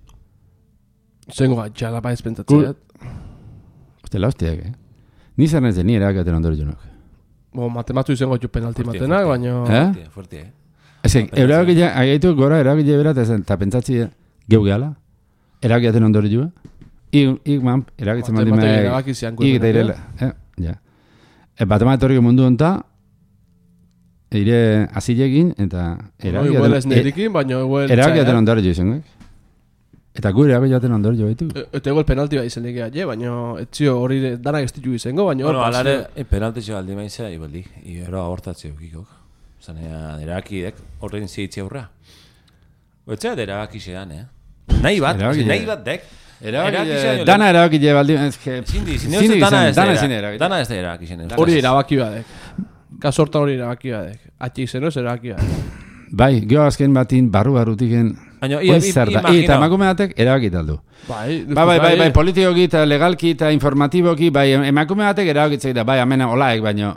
Zengo jala baiz pentatzeat. Ostela, hostiak, eh? Ni zer nezen, ni eraki baten ondori joa nok. Bo, matematu izango jo penalti matenak, baina... Eh? Fuerte, eh? Ez que, erabakile, agaitu gora erabakile berat, eta pentsatzi geu gehala, erabakiaten ondori joa. Ik, man, erabakitzen maldi maia... Erabakizian Ik eta irela, eh, ja. E, batema etorriko mundu onta, eire azilekin, eta erabakiaten... Igual ez nerikin, baina igual... Erabakiaten ondori joa izan, eta gure erabakiaten ondori joa ditu. Eta igual penalti bat izan dike aie, baina etzio hori danak ez ditu izango, baina... Bueno, alare, penalti zo aldi maizea, ibaldi, ero abortatzeo ukikok. Zanea, erabakidek, horrein zitzi aurra. Oetzea, erabaki zean, eh? Nahi bat, nahi bat dek. Dana erabakile baldi... Zindi, zindi, dana ez da Dana ez da erabaki zen. Hori erabaki badek. Kasorta hori erabaki badek. Atxik zenoz erabaki badek. Bai, geho azken batin, barru-barrutiken... Eta emakume batek erabaki taldu. Bai, bai, bai, bai, politikoki eta legalki eta informatiboki, bai, emakume batek erabakitzei da, bai, amena olaek, baino...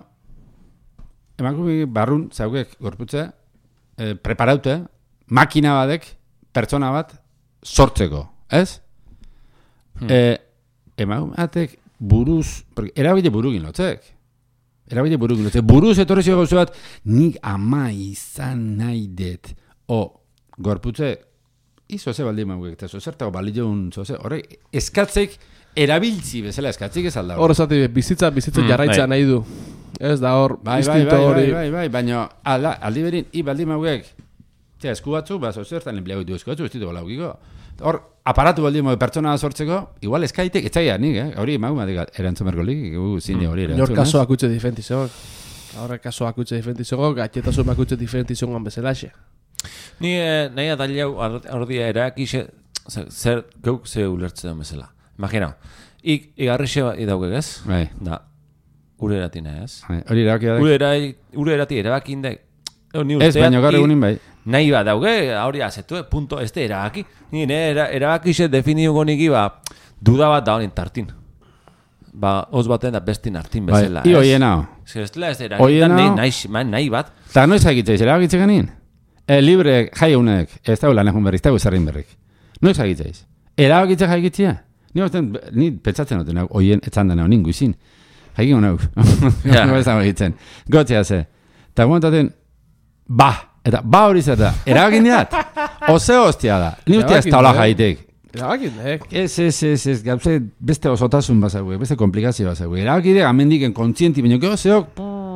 Emakume barrun, zaugek, gorputze, eh, preparaute, makina badek, pertsona bat, sortzeko, ez? Hmm. Eh, emakume batek buruz, erabile burugin lotzek. Erabile burugin lotzek. Buruz etorri zio gauze bat, nik ama izan nahi det. O, gorputze, izoze baldi emakuek, eta zozertako balio un zoze, horrek, eskatzek, erabiltzi bezala eskatzik ez alda. Hor esati, bizitza, bizitza mm, jarraitza bai. Nahi du. Ez da hor, bai, instinto bai, hori. Bai, bai, bai, baina aldi berin, i baldi mauek, tia, esku batzu, ba, zozertan enpleago ditu esku batzu, ez ditu balaukiko. Hor, aparatu baldi mau pertsona sortzeko, igual eskaitek, etxaia nik, eh? Hori emagu matik erantzun berko lik, gu zine hori erantzun. Nor kaso akutze diferentizok. Horre kaso akutze diferentizok, atxetasun akutze diferentizok bezalaxe. Ni eh, nahi atali hau, ordia erakixe, zer geuk ze ulertzen den bezala. Imagina, ik, igarrixe idaukek ez? Bai. Da, ure eratina ez? Hori erabaki da. Ure, erai, ure erati erabakin da. Ez, baina gaur egunin bai. Nahi bat dauge, hori azetu, punto, ez da erabaki. Ni ne, erabakixe definiuko niki, ba, duda bat da honin tartin. Ba, oz baten da bestin hartin bezala. Bai, i oien hau. Ez da ez da erabaki, nahi bat. Eta noiz hagitzeiz, erabakitzek ganin? E, libre jai egunek, ez da ulan egun berrik, ez da uzarrin berrik. Noiz hagitzeiz. Erabakitzek haigitzea? Ni osten, ni pentsatzen noten hau, oien etzan dena honin guizin. Haigin hon hau. No ez da hagitzen. Gotzea ze. Eta guantaten, ba. Eta ba hori zer da. Erabakin diat. Ose hostia da. Ni ustia ez taula jaitek. Erabakin dek. Ez, ez, ez, ez. Gauze beste osotasun bazauek, beste komplikazio bazauek. Erabakin dek amendiken kontzienti, baina gero zeok,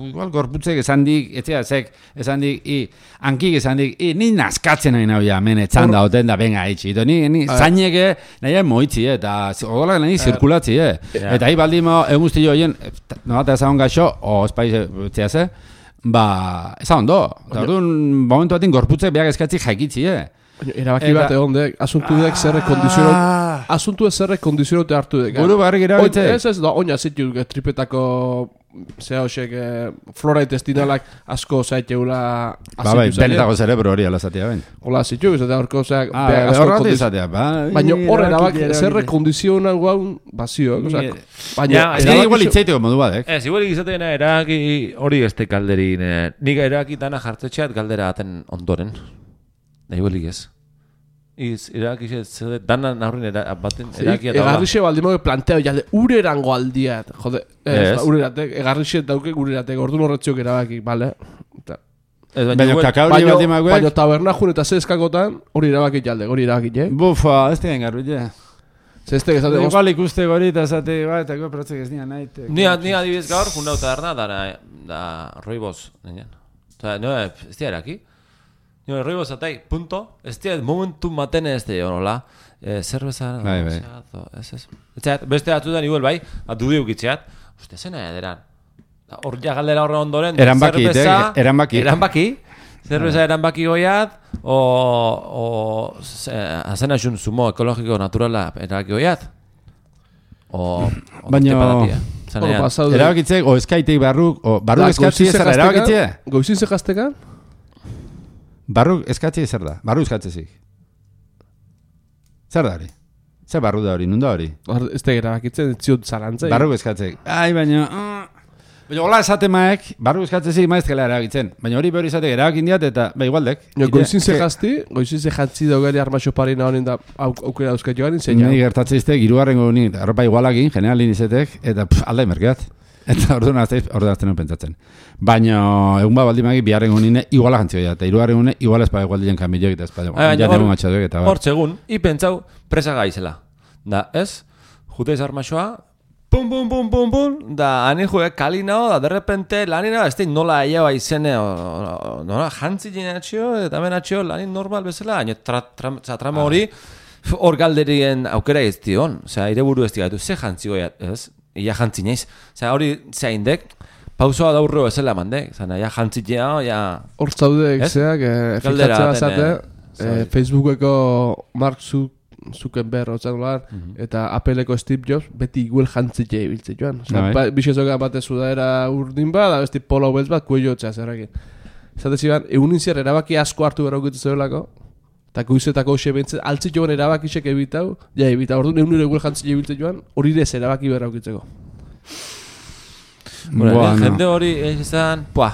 igual gorputzek esan dik, etzea, zek, esan dik, i, hankik esan dik, i, ni naskatzen nahi nahi hemen etzan da, oten da, benga, itxi, ito, ni, ni zaineke, nahi moitzi, eta odolak nahi zirkulatzi, eh? Eta hi baldi mo, egun guzti joien, no, eta esan gaixo, o, espaiz, etzea ze, ba, esan ondo, eta orduan, momentu batin gorputzek beak eskatzi jaikitzi, eh? Erabaki bat egon dek, asuntu dek zerrek kondizionatu, asuntu ez zerrek kondizionatu hartu dek. Guru barrik erabitze. Ez ez, da, oina zitu tripetako, zea hoxek, flora intestinalak asko zaiteula Ba, bai, benetako zerebro hori alazatea, ben. Hola zitu, ez da horko, zea, ah, horretik izatea, ba. Baina horre erabaki, zerrek kondizionatu guaun, bazio, baina, ez da igual itzaiteko modu badek. Ez, igual izateena eraki hori este kalderin, nik eraki dana jartzetxeat galdera aten ondoren. Nahi belik ez. Iz, eraki ez, dana nahurin baten eraki eta hola. Egarrixe baldi moge planteo, jale, urerango aldiat. Jode, ez, ureratek, egarrixe dauke ureratek, orduan horretziok erabaki, bale? Baina kakauri baldi moge. Baina taberna jun eta zezkakotan, hori erabaki jalde, hori erabaki, eh? Bufa, ez tegen garbile. Zestek esate... Igual ikuste gori eta esate, ba, eta go protzek ez nian nahi. Ni adibidez gaur, fundau taberna, da roiboz, nien. Osa, no, ez dira eraki. No, roiboz atai, punto. Ez dira, momentu maten ez dira, hola. Zerbeza... Bai, bai. Ez ez. Beste atzutan igual, bai, atu diukitzeat. Uste, zena ederan. Hor ja galdera horre ondoren, eranbaki, zerbeza... Eranbaki. Eranbaki. Zerbeza eranbaki goiat, o... o hazen asun zumo ekologiko naturala erabaki goiat. O... Baina... Erabakitzek, o eskaitek barruk, o barruk eskatzi ezara erabakitze? Goizin zekazteka? Barruk eskatzi zer da? Barruk eskatzezik. Zer da hori? Zer barru da hori? Nunda hori? Ez da erabakitzen, ziot zalantzai. Barruk eskatzek. Ai, baina... Baina hola esate maek, barruk eskatzezik maizkela erabakitzen. Baina hori behori esate erabakin diat eta, ba, igualdek. Goizin zekazti, goizin zekatzi daugari armaxo parina honin da aukera euskait joan zein. Nire gertatzeizte, girugarrengo honin, arropa igualakin, generalin izetek, eta aldai merkeat. Eta orduan azteiz, orduan aztenen pentsatzen. Baina, egun ba baldi magi, biharren honine iguala jantzioa, eta irugarren honine iguala espada igualdien kamilloik, eta espada janegun atxaduek, eta bar. Hor txegun, i pentsau, presa gaizela. Da, ez? Juteiz armaxoa, pum, pum, pum, pum, pum, da, ani juek kalinao, da, derrepente, lanina, ez tein nola aiaua izene, nola, jantzi jenatxio, eta menatxio, lanin normal bezala, haino, trama hori, hor galderien aukera ez dion, osea, ire buru ez digatu, ze jantzi goiat, ez? Ia jantzi naiz. Osea, hori zeindek, pausoa daurro ezela mandek. Osea, ja jantzi ja, ja... Hor zaude ekzeak, fikatzea azate, Facebookeko Mark Zuckerberg, otzanular, eta Appleko Steve Jobs, beti igual jantzi ja ibiltze joan. Osea, bisezoka batezu da era urdin ba, da besti polo beltz bat, kuello txea zerrakin. Zate ziban, egunin ziar erabaki asko hartu beraukitu zeolako, eta goizetako hoxe behintzen, altzi joan erabakisek ebitau, ja ebita, orduan egun nire igual jantzi ebitze joan, hori dez erabaki beraukitzeko. Bueno, jende hori izan, pua.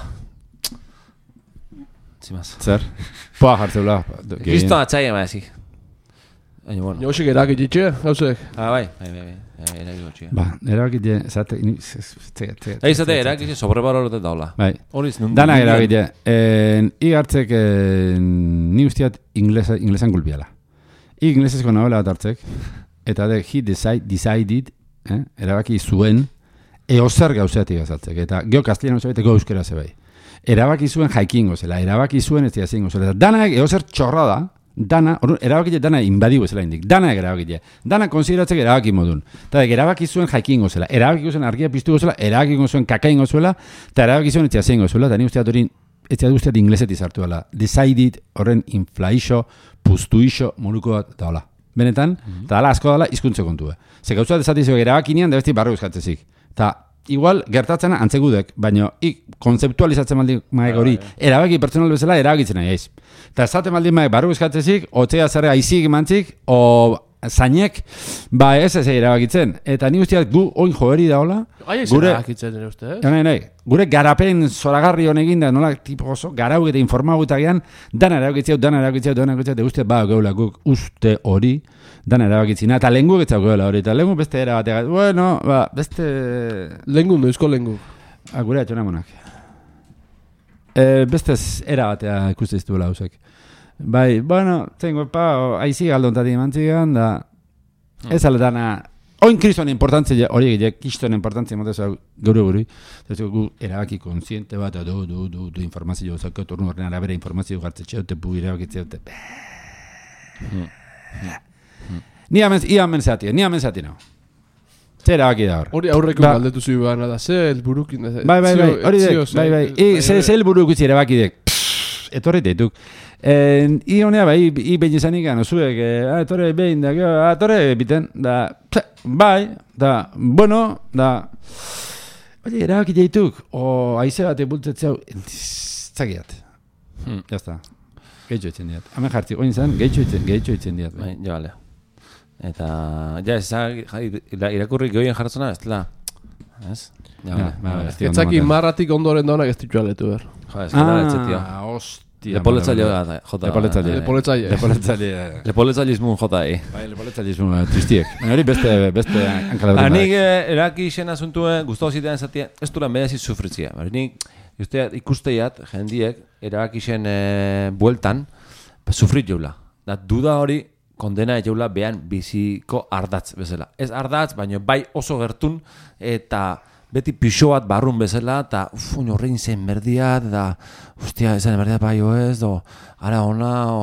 Zimaz. Zer? Pua jartzeula. Gisto atxai ema ezi. Baina, bueno. Jo hoxek erabaki ditxe, gauzek. Ah, bai, bai, bai, bai. Erabaki gotxia. Ba, erabaki ditxe, zate... Da izate erabaki ditxe, sobrebalorotet daula. Bai. Horiz, nun... Dana erabaki ditxe. Igartzek, ni ustiat inglesan gulpiala. Inglesezko novela bat hartzek, eta de, he decided, erabaki zuen, eozer gauzeatik azaltzek, eta geho kastilan osaiteko euskera zebai. Erabaki zuen jaikingo zela, erabaki zuen ez diazingo zela, eta danak eozer txorra da, dana, erabakile dana inbadigu zela indik, danak erabakile, danak konsideratzek erabaki modun, eta erabaki zuen jaikingo zela, erabaki zuen argia piztugo zela, erabaki zuen kakaingo zuela, eta erabaki zuen ez diazingo zuela, eta ni usteat hori, ez diat usteat inglesetik zartu dela, decided horren inflaixo, puztuixo, moruko bat da hola. Benetan, eta ala asko dela izkuntze kontue. Ze gauza desatizuek erabakinean, da besti barru eskatzezik. Eta igual gertatzena antzegudek, baina ik konzeptualizatzen maldi maek hori, erabaki pertsonal bezala erabakitzen nahi aiz. Eta esaten maldi maek barru eskatzezik, otzea zerre aizik mantzik, o zainek, ba ez ez erabakitzen. Eta ni guztiak gu oin joeri da hola. Gure erabakitzen ere uste, eh? Nahi, nahi. Gure garapen zoragarri honekin da, nola tipo oso, garau eta informagu eta gian, dana erabakitzeu, dana erabakitzeu, dana erabakitzeu, eta uste, ba, geula guk uste hori, dana erabakitzina, eta lengu getzau geula hori, eta lengu beste era bategat, bueno, ba, beste... Lengu, noizko lengu? Ah, gure atxona monak. E, bestez era batea ikuste iztuela hausek. Bai, bueno, zengo, pa, aizi galdontatik mantzigan, da, ez ale dana Oin kristoan importantzia, hori egitek, kristoan importantzia emoteza gaur guri, eta gu erabaki konsiente bat, du, du, du, du informazio, zauke turnu horren arabera informazio gartzetxe dute, pu irabakitzea dute. Ni amen, ia amen zati, ni amen zati no. Zer erabaki da hor. Hori aurreko galdetu zui gana da, ze helburukin. Bai, bai, bai, hori dek, bai, bai, ze helburuk utzi erabaki dek. Etorri deituk. En, I honea bai, i behin izan ikan, ozuek, ah, etorre behin, da, ah, etorre biten, da, bai, da, bueno, da, oye, erabaki deituk, o, aize bat ebultetzea, zagiat. Hmm. Jazta, gehitxo itzen diat. Hemen jartzi, oin zan, gehitxo itzen, gehitxo itzen diat. Bai, jo, bale. Eta, ja, ez, irakurrik goien jarratzuna, ez dela, ez? Ja, bale. Etzaki marratik ondoren daunak ez ditu aletu ber. Jo, ez gara etxetio. Ah, hosti. Lepoletzaile da, jota. Lepoletzaile. Lepoletzaile. Lepoletzaile. Lepoletzailismun jota, eh. Bai, lepoletzailismun tristiek. Hori beste, beste hankalabren. Hanik eraki isen asuntue, guztau zitean zatia, ez duran bedazit sufritzia. Hanik ikusteiat, jendiek, eraki isen bueltan, sufrit jaula. Da, duda hori, kondena jaula behan biziko ardatz bezala. Ez ardatz, baina bai oso gertun, eta beti pixo bat barrun bezala, eta uff, horrein zen berdiat, da, ustia, esan berdiat bai oez, do, ara ona, o,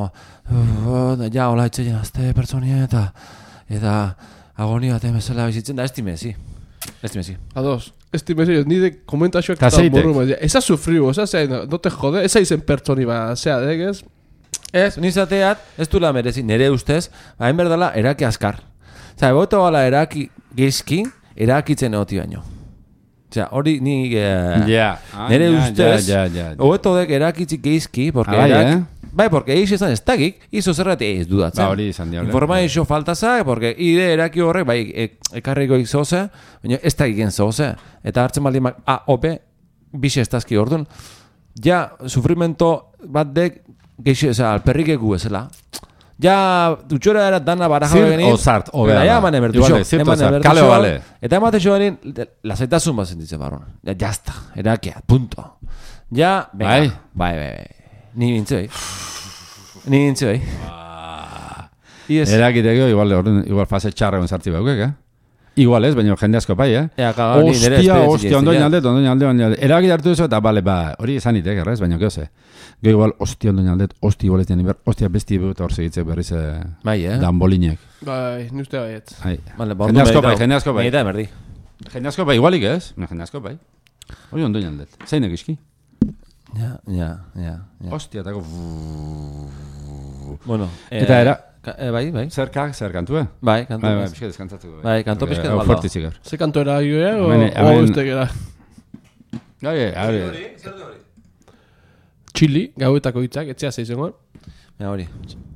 uh, ja, hola etxeien azte pertsonia, eta, eta agonia eta bezala bizitzen, da, estimezi, estimezi. Ados, estimezi, nire komentazioak eta borru, eza sufriu, eza zein, no te jode, eza izen pertsoni ba, zea, degez? Ez, nizateat, ez du la merezi, nire ustez, hain berdala, eraki askar. Zer, boto gala eraki geizki, erakitzen oti baino. Osea, hori ni eh, yeah. ah, nire yeah, ustez, yeah, yeah, yeah. hobeto dek erakitzik geizki, porque ah, erak, eh? bai, porque eix esan ez tagik, izo zerrati ez dudatzen. Ba, hori izan diable. Informazio faltazak, porque ide eraki horrek, bai, ek, ekarriko zoze, baina ez tagiken zoze. Eta hartzen baldin mak, A, O, B, bixe ez tazki ordun. Ja, sufrimento bat dek, geixe, oza, alperrikeku ezela. Ja, dutxora era dana baraja begenin. Zir ozart, obea da. Ja, eman emertixo. Eman emertixo. Kale bale. Eta emate joanin, lasaitasun bat sentitzen barron. Ja, jazta, erakia, punto. Ja, venga. Bai. Bai, bai, bai. Ni bintze, bai. Ni bintze, bai. Yes. Erakiteko, igual, igual fase txarra sartzi baukek, eh? Igual ez, baina jende asko pai, eh? Ea, kaga, ni nire Ostia, ostia, ondoin aldet, ondoin aldet, ondoin aldet. Erakit hartu duzu eta, bale, ba, hori esan itek, errez, baina geoze. Gero igual, ostia, ondoin aldet, ostia, igual ez dian iber, ostia, besti ibu eta hor segitzek berriz bai, eh? danbolinek. Bai, ni uste baiet. Vale, jende asko pai, jende asko pai. Meita emerdi. Jende asko pai, igualik ez? Jende asko pai. Hori ondoin aldet. Zeinek iski? Ja, ja, ja. Ostia, tako... Bueno, eta era... E, bai, bai. Zer kak, zer kantu, eh? Bai, kantu. Bai, bai, pixka deskantzatuko. Bai, kantu pixka deskantzatuko. Fortitzik gaur. Ze kantu era joe, o, Amene, o amen- uste gera? Gai, hori. Txili, gauetako hitzak, etxea zeizengoen. Ja, hori.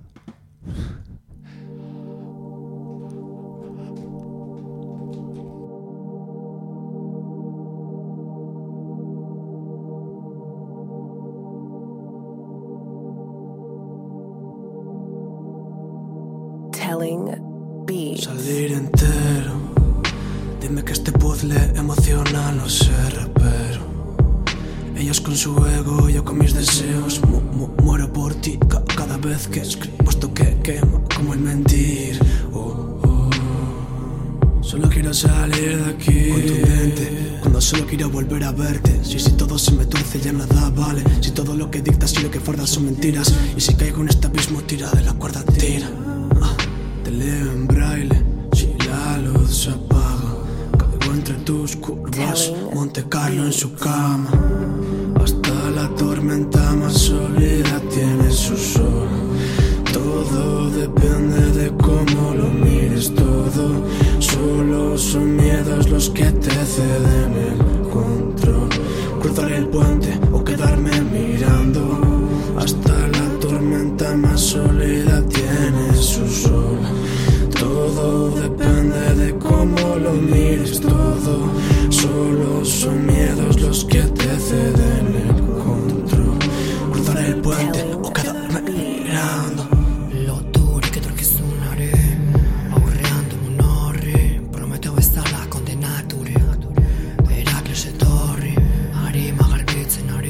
Telling beats. Salir entero. Dime que este puzzle emocional no se repero. Ellos con su ego, yo con mis deseos. Mu mu muero por ti ca cada vez que escribo esto que quema como el mentir. Oh, oh. Solo quiero salir de aquí contundente, cuando solo quiero volver a verte. Si, si todo se me tuerce ya nada vale. Si todo lo que dictas y lo que fardas son mentiras. Y si caigo en este abismo tira de la cuerda tira. Ah, te leo en braille, si la luz se apaga. Caigo entre tus curvas, Monte Carlo en su cama. Hasta la tormenta más sólida tiene su sol. Todo depende de cómo lo mires todo. Solo son miedos los que te ceden el control. Cruzar el puente o quedarme mirando. Hasta la tormenta más sólida tiene su sol. Todo depende de cómo lo mires todo. Solo son miedos los que te ceden el control. Cruzar el puente o quedarme mirando. Lotturi che torkizunare aurrean dugun horri Prometeo bezala kondenaturi Herakles etorri Arima garbitzen ari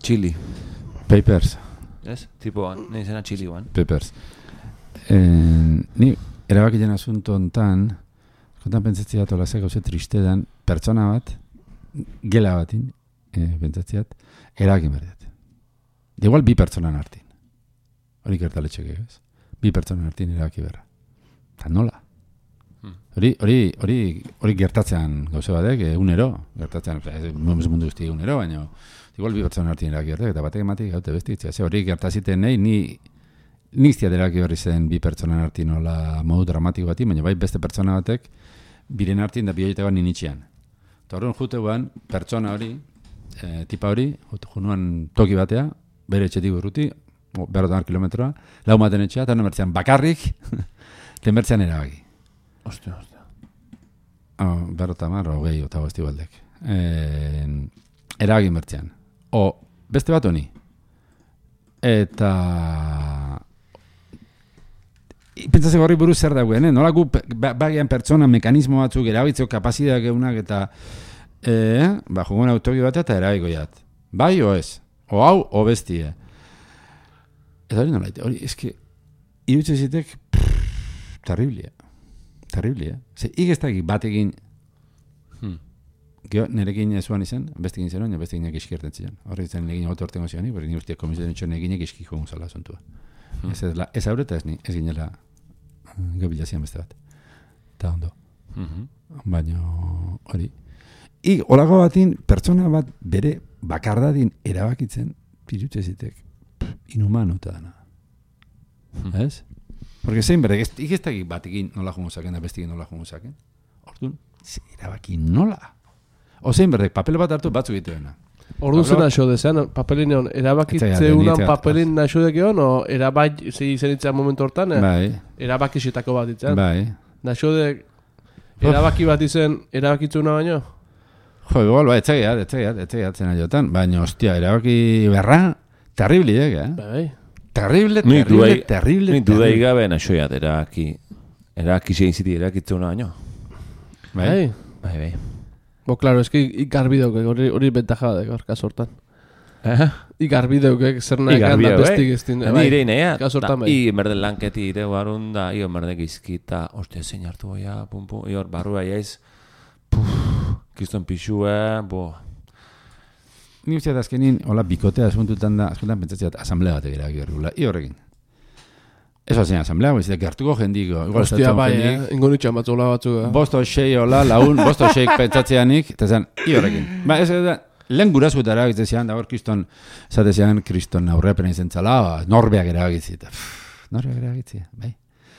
Chili. Papers. Ez? Tipo, nahi zena Chili guan. Papers. Eh, ni erabakien asunto hontan, kontan pentsatziat hola ze gauze tristedan, pertsona bat, gela batin, eh, pentsatziat, erabakin berdiat. Igual bi pertsonan artin. Hori gertaletxek ez? Bi pertsonan artin erabaki berra. Eta nola? Hori, hori, hori, hori gertatzen gauze badek, egunero, gertatzen, ez mundu guzti egunero, baina igual bi pertsonan artin erabaki berdiak, eta batek ematik gaute bestitzea. Ze hori gertaziten nahi, ni niztia deraki berri zen bi pertsonan artin nola modu dramatiko bati, baina bai beste pertsona batek biren artin da bioitean ninitxian. Eta horren juteuan, pertsona hori, e, tipa hori, junuan toki batea, bere etxetik urruti, berrotan kilometroa, lau maten etxea, eta nomertzean bakarrik, tenbertzean erabaki. Ostia, ostia. Oh, berrota marro, gehi, eta gozti baldek. E, erabaki mertzean. O, beste bat honi. Eta... Pentsatzeko horri buruz zer dagoen, eh? Nola gu bagian pertsona mekanismo batzuk erabitzeko kapazideak egunak eta eh, ba, jugun autogi bat eta erabiko jat. Bai o ez? O hau, o bestie. Eta hori nola, hori, eski, irutze zitek, terriblia. Terriblia. Ze, ikestakik batekin, hmm. Geo, nerekin ezuan izan, bestekin zeroan, ja bestekin eskierten zian. Horri zen egin gotu ortengo zian, bera ni urtiak komisioen etxo neginek eskiko gonzala zontua. Hmm. Ez, ez, ez aurreta ez ni, ez ginela gabilazian beste bat. Eta ondo. Mm-hmm. Baina hori. I, olako batin, pertsona bat bere bakardadin erabakitzen, pirutze zitek, inhumano eta dana. Hmm. Ez? Porque zein bere, ikestakik batekin nola jungo zaken, da bestekin nola jungo zaken. Orduan, erabaki nola? Ozein berdek, papel bat hartu batzu gituena. Ordu zen naixo dezean, papelin egon, erabakitze unan papelin naixo dekeon, o erabak, zei zenitzen momentu hortan, eh? Bai. Erabakizitako bat itzen. Bai. Naixo dek, erabaki bat izen, erabakitzuna baino? Jo, igual, bai, etxegiat, etxegiat, etxegiat zena jotan, baina, ostia, erabaki berra, terrible, eh? Bai. Terrible, terrible, terrible. Ni dudai gabe naixoiat, erabaki, erabaki zein ziti, erabakitzuna baino. Bai. Bai, bai. Bo, klaro, eski ikarbi dauke, hori, hori bentaja da, gorka sortan. Eh? Ikarbi dauke, zer nahi ganda bestik ez din. Ni ere inea, bai. I merde lanketi ire barun da, i merde gizkita, ostia, zein hartu boia, pum, pum, i hor barrua jaiz, puf, kiston pixue, bo. Ni usteat azkenin, hola, bikotea asuntutan da, azkuntan pentsatzeat, asamblea batek erabaki bergula, i horrekin. Eso zein asamblea, guizitek, gertuko jendiko. Ostia, bai, eh? Ingo nitxan batzola batzuk. Bosto sei hola, laun, bosto seik pentsatzeanik, eta zen, i horrekin. Ba, ez da, lehen gurazut eragitzen da hor kriston, zatezean kriston aurrepen izan zala, norbeak eragitzit. Norbeak eragitzit, bai.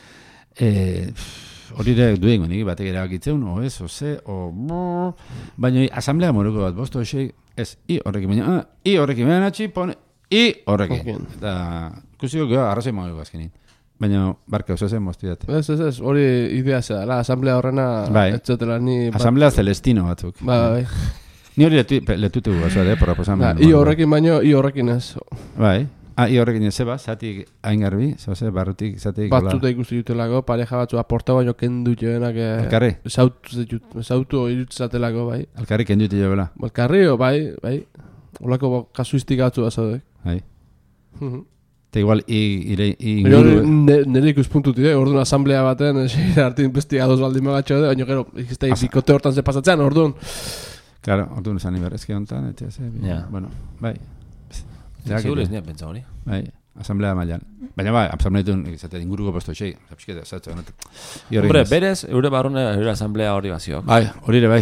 Hori ere duen nik batek eragitzen, o ez, o ze, o... Baina, asamblea moruko bat, bosto sei, ez, i horrekin, baina, i horrekin, baina natxi, pone, i horrekin. Eta, kusiko, arrazoi moguko azkenin. Baina, barka, oso zen moztiat. Ez, ez, ez, hori idea zera, la asamblea horrena, bai. Etxetela ni... Asamblea celestino batzuk. Bai, bai. Ni hori letu, letute gu bazoa, eh, proposamen. Ba, i horrekin baino, i horrekin ez. Bai. Ah, i horrekin ez zeba, zatik aingarbi, zoze, barrutik, zatik... Batzuta ikusi jutelako, pareja batzu aporta baino kendu joenak... Alkarri? Zautu irutzatelako, bai. Alkarri kendu jo bela. Alkarri, bai, bai. Olako kasuistika batzu bazaudek. Bai. Eta igual, ire... Nire ikuspuntuti, eh? Orduan asamblea baten, hartin besti ados baldin magatxo, baina gero, ikizte, bikote hortan ze pasatzean, orduan. Claro, orduan esan iberrezki honetan, eta ze, bueno, bai. Segur ez nire pentsa hori. Bai, asamblea mailan. Baina bai, asamblea ditun, izate, inguruko posto txei, zapsketa, zatzo, honetan. Hombre, berez, eure barrune, eure asamblea hori baziok. Bai, hori ere bai.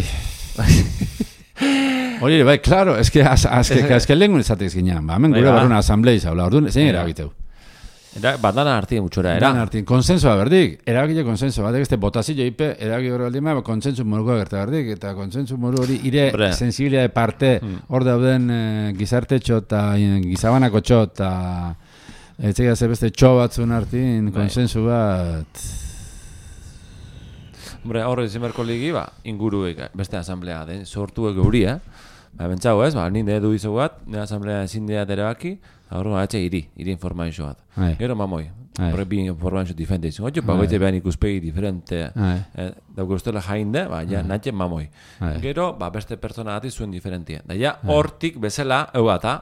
Hori ere bai, claro, es que azke lengun ezatek ginean, ba, hemen gure barruna asamblea izaula, orduan, zein erabiteu. Bat dana hartien mutxora, era? Dana hartien, konsensoa berdik, erabile konsenso, batek este botazio ipe, erabile hori baldin ma, konsensu moruko gerta berdik, eta konsensu moru hori ire sensibilia de parte, hor dauden gizarte txo eta gizabanako txo eta etxekia ze beste txo batzun hartien, konsensu bat... Hombre, horre zimerko ligi, ba, inguruek beste asamblea den, sortuek geuri, eh? Ba, bentsau ez, ba, ninde edu izo bat, nire asamblea ezin dira derabaki, horre gaitxe iri, iri informazio bat. Gero mamoi, horre bi informazio diferente izan. Ocho, pagoite behan ikuspegi diferente, dauke ustela jainde, ba, ja, natxe mamoi. Gero, ba, beste pertsona gati zuen diferentia. Da, ja, hortik bezala, egu eta,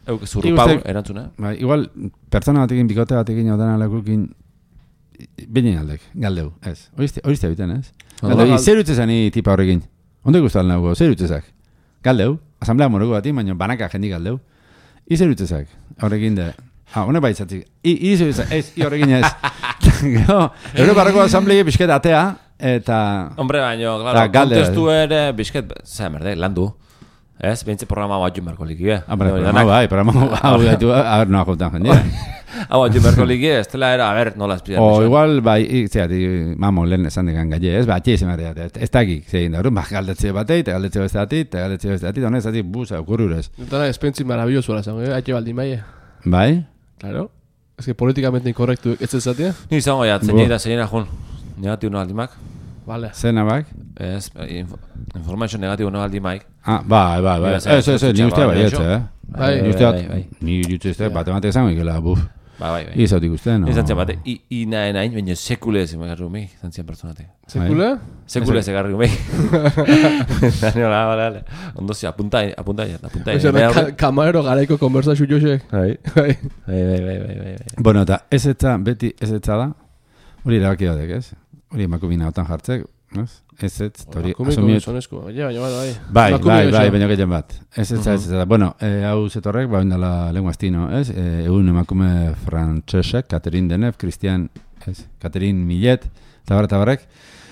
Euk zurrupau, erantzuna. Bai, igual, pertsona batekin, bikote batekin, otan alakukin, binen aldek, galdeu, ez. Horizte biten, ez? Galdeu, zer utzezani tipa horrekin? Ondo guztal nago, zer utzezak? Galdeu, asamblea moroko bati, baina banaka jendik galdeu. I zer utzezak? Horrekin de... Ah, hone baitzatik. I, i zer utzezak, ez, i horrekin ez. Europarrako asamblea bisket atea, eta... Hombre, baino, claro, kontestu ere bisket, zera merde, landu. Ez, behintze programa bat junberko liki, eh? Ah, programa bai, programa hau gaitu, a ver, noa juntan jendea. Hau bat junberko liki, ez tela era, a ver, nola espizat. O igual, bai, zeati, mamo, lehen esan dekan gaile, ez, bat, txez ematea, ez dakik, zegin da, ba, galdetze batei, te galdetze beste batit, te galdetze beste batit, honez, zati, buza, okurrurez. Dutana, espentzi maravillosuela zango, eh? Aite baldi maie. Bai? Claro. Ez que politikamente inkorrektu ez ez zatia? Ni zango ya, zenei da, zenei da, jun. Negatibo no aldimak. Vale. Zena bak? Ez, information negatibo no aldimak. Ah, bai, bai, bai. Ez, ez, ez, ni ustea bai, ez, eh? Bai, Ni ustea, ni jutze ez, bate bate zango ikela, buf. Ba, bai, bai. Izautik uste, no? Izantzia bate, i nahi nahi, baina sekule ez egarru mei, izantzien pertsonate. Sekule? Sekule ez egarru mei. Dani, hola, hola, hola. Ondozio, apunta, apunta, apunta. Kamarero garaiko konversazio josek. Bai, bai, bai, bai, bai. Bueno, eta ez etza, beti ez etza da, hori erabaki badek, ez? Hori emakumina otan jartzek, ez? Ez ez, hori asumiet... Baina, baina, bai. Bai, bai, bai, baina gehien bat. Ez etza, ez etza. Bueno, hau zetorrek, ba, indala lengua estino, ez? Egun emakume frantsesek, Catherine Deneuve, Christian, ez? Catherine Millet, eta barra, eta barrek.